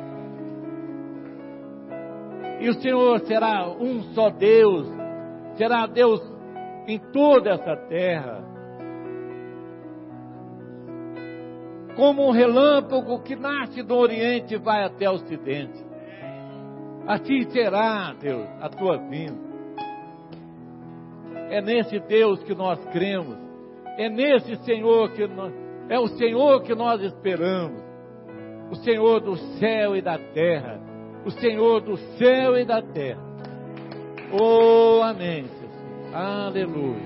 e o Senhor será um só Deus, será Deus em toda essa terra, como um relâmpago que nasce do Oriente e vai até o Ocidente. Assim será, Deus, a tua vinda. É nesse Deus que nós cremos. É nesse Senhor é o Senhor que nós esperamos. O Senhor do céu e da terra. O Senhor do céu e da terra. Oh, amém, Jesus. Aleluia.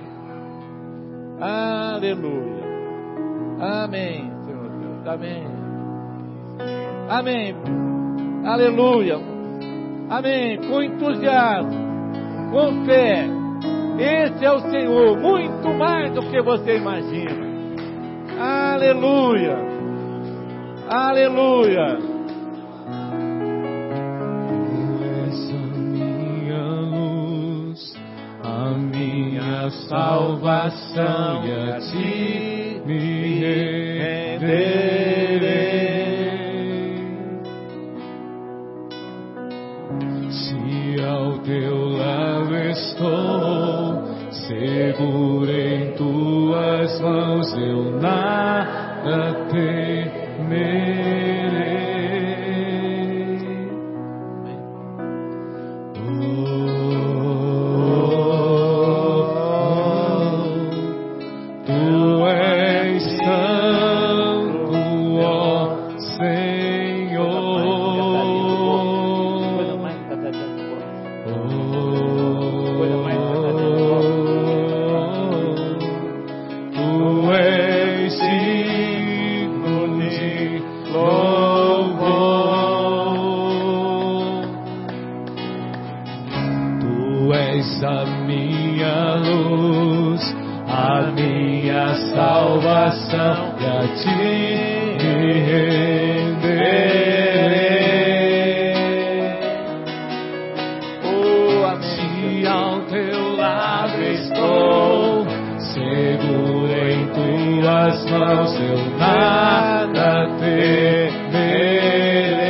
Aleluia. Amém, Senhor Deus. Amém. Amém. Aleluia. Amém, com entusiasmo, com fé. Esse é o Senhor, muito mais do que você imagina. Aleluia, aleluia. Tu és a minha luz, a minha salvação, e a ti me renderei. Ao teu lado estou, seguro em tuas mãos, eu nada temerei. Tu és salvação e a ti me renderei. Se ao teu lado estou, seguro em tuas mãos, eu nada temerei.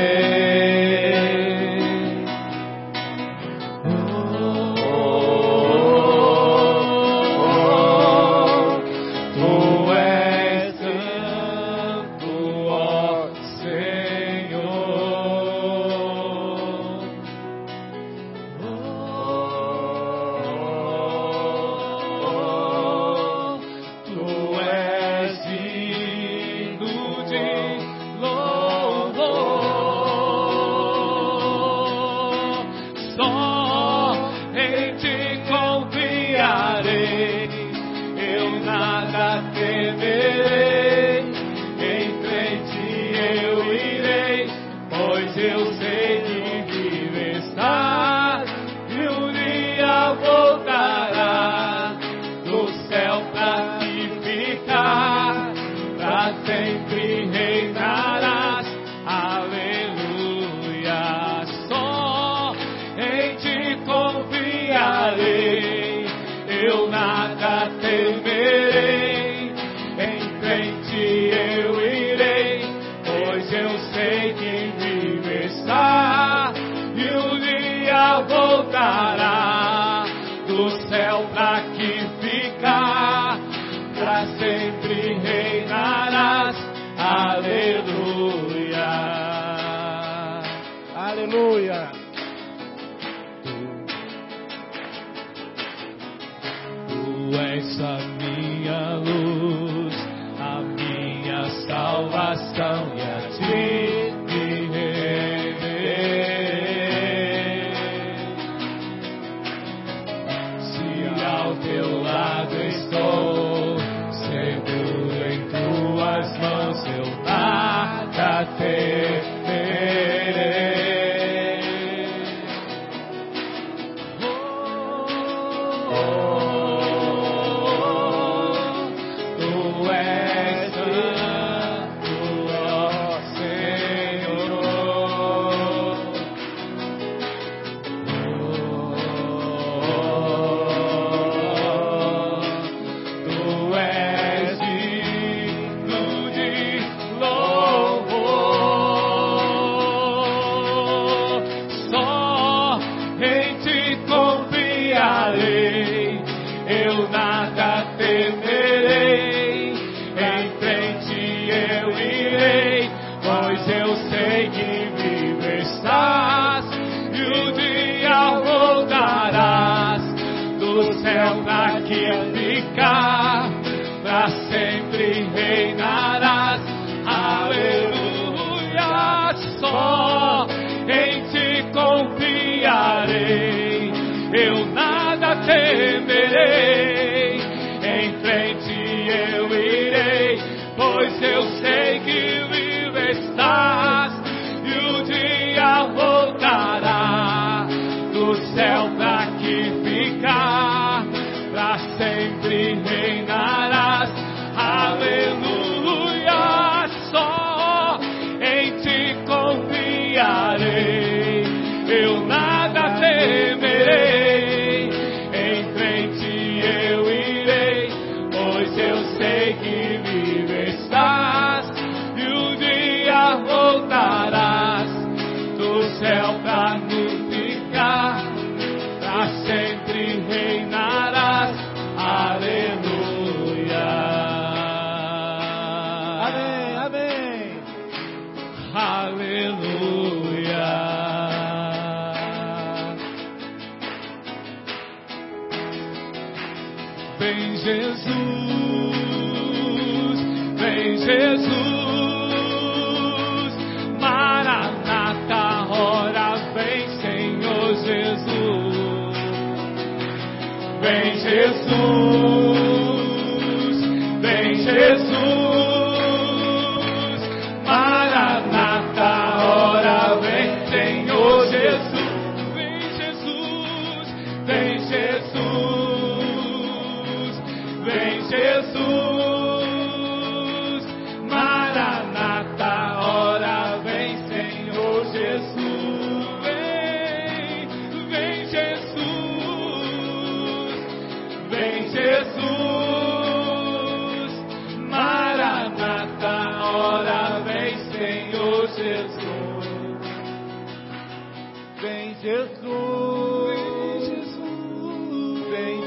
Vem Jesus, vem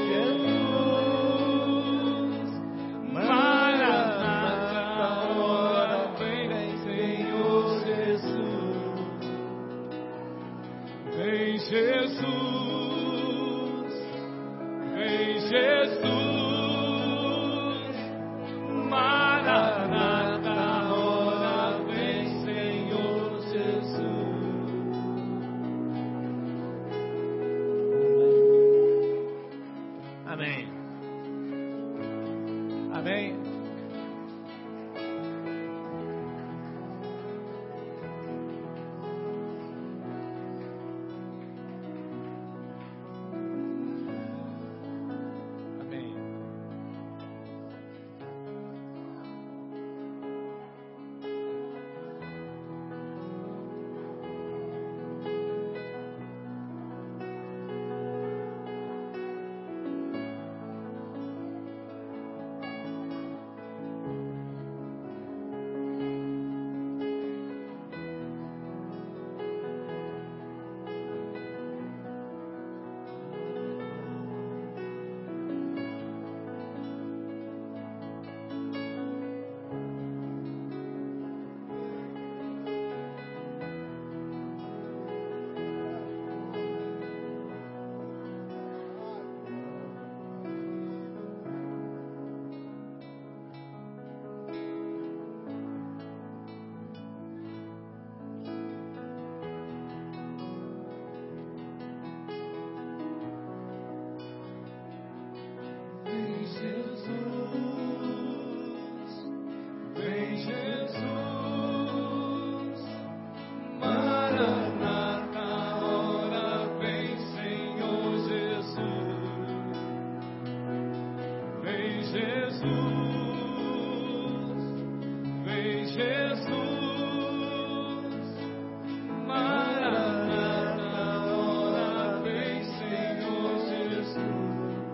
Jesus, Maranata, ora vem Senhor Jesus. Vem Jesus, vem Jesus, Maranata, ora vem Senhor Jesus. Amém. Amém. Amém. Vem Jesus, Maranata, ora vem Senhor Jesus. Vem Jesus, vem Jesus, Maranata, ora vem Senhor Jesus.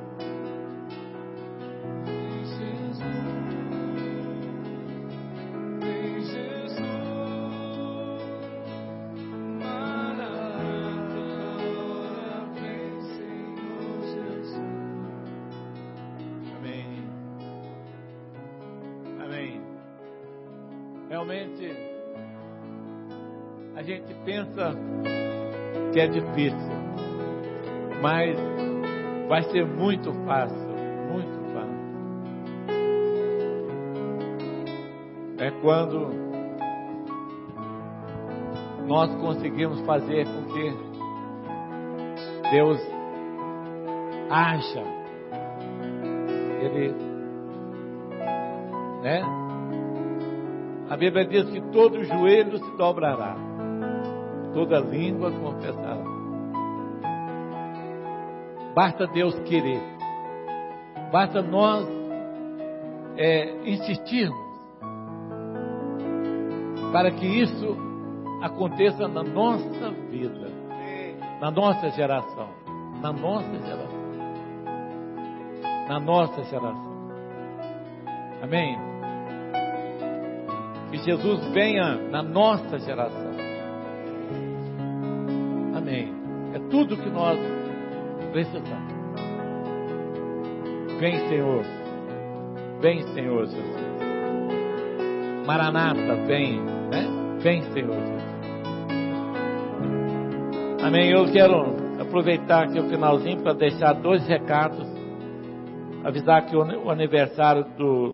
Realmente, a gente pensa que é difícil, mas vai ser muito fácil, muito fácil. É quando nós conseguimos fazer com que Deus haja, Ele, né? A Bíblia diz que todo joelho se dobrará, toda língua confessará. Basta Deus querer, basta nós insistirmos para que isso aconteça na nossa vida, na nossa geração, na nossa geração, na nossa geração. Amém? Que Jesus venha na nossa geração. Amém. É tudo que nós precisamos. Vem, Senhor. Vem, Senhor Jesus. Maranata, vem, né? Vem, Senhor Jesus. Amém. Eu quero aproveitar aqui o finalzinho para deixar 2 recados. Avisar que o aniversário do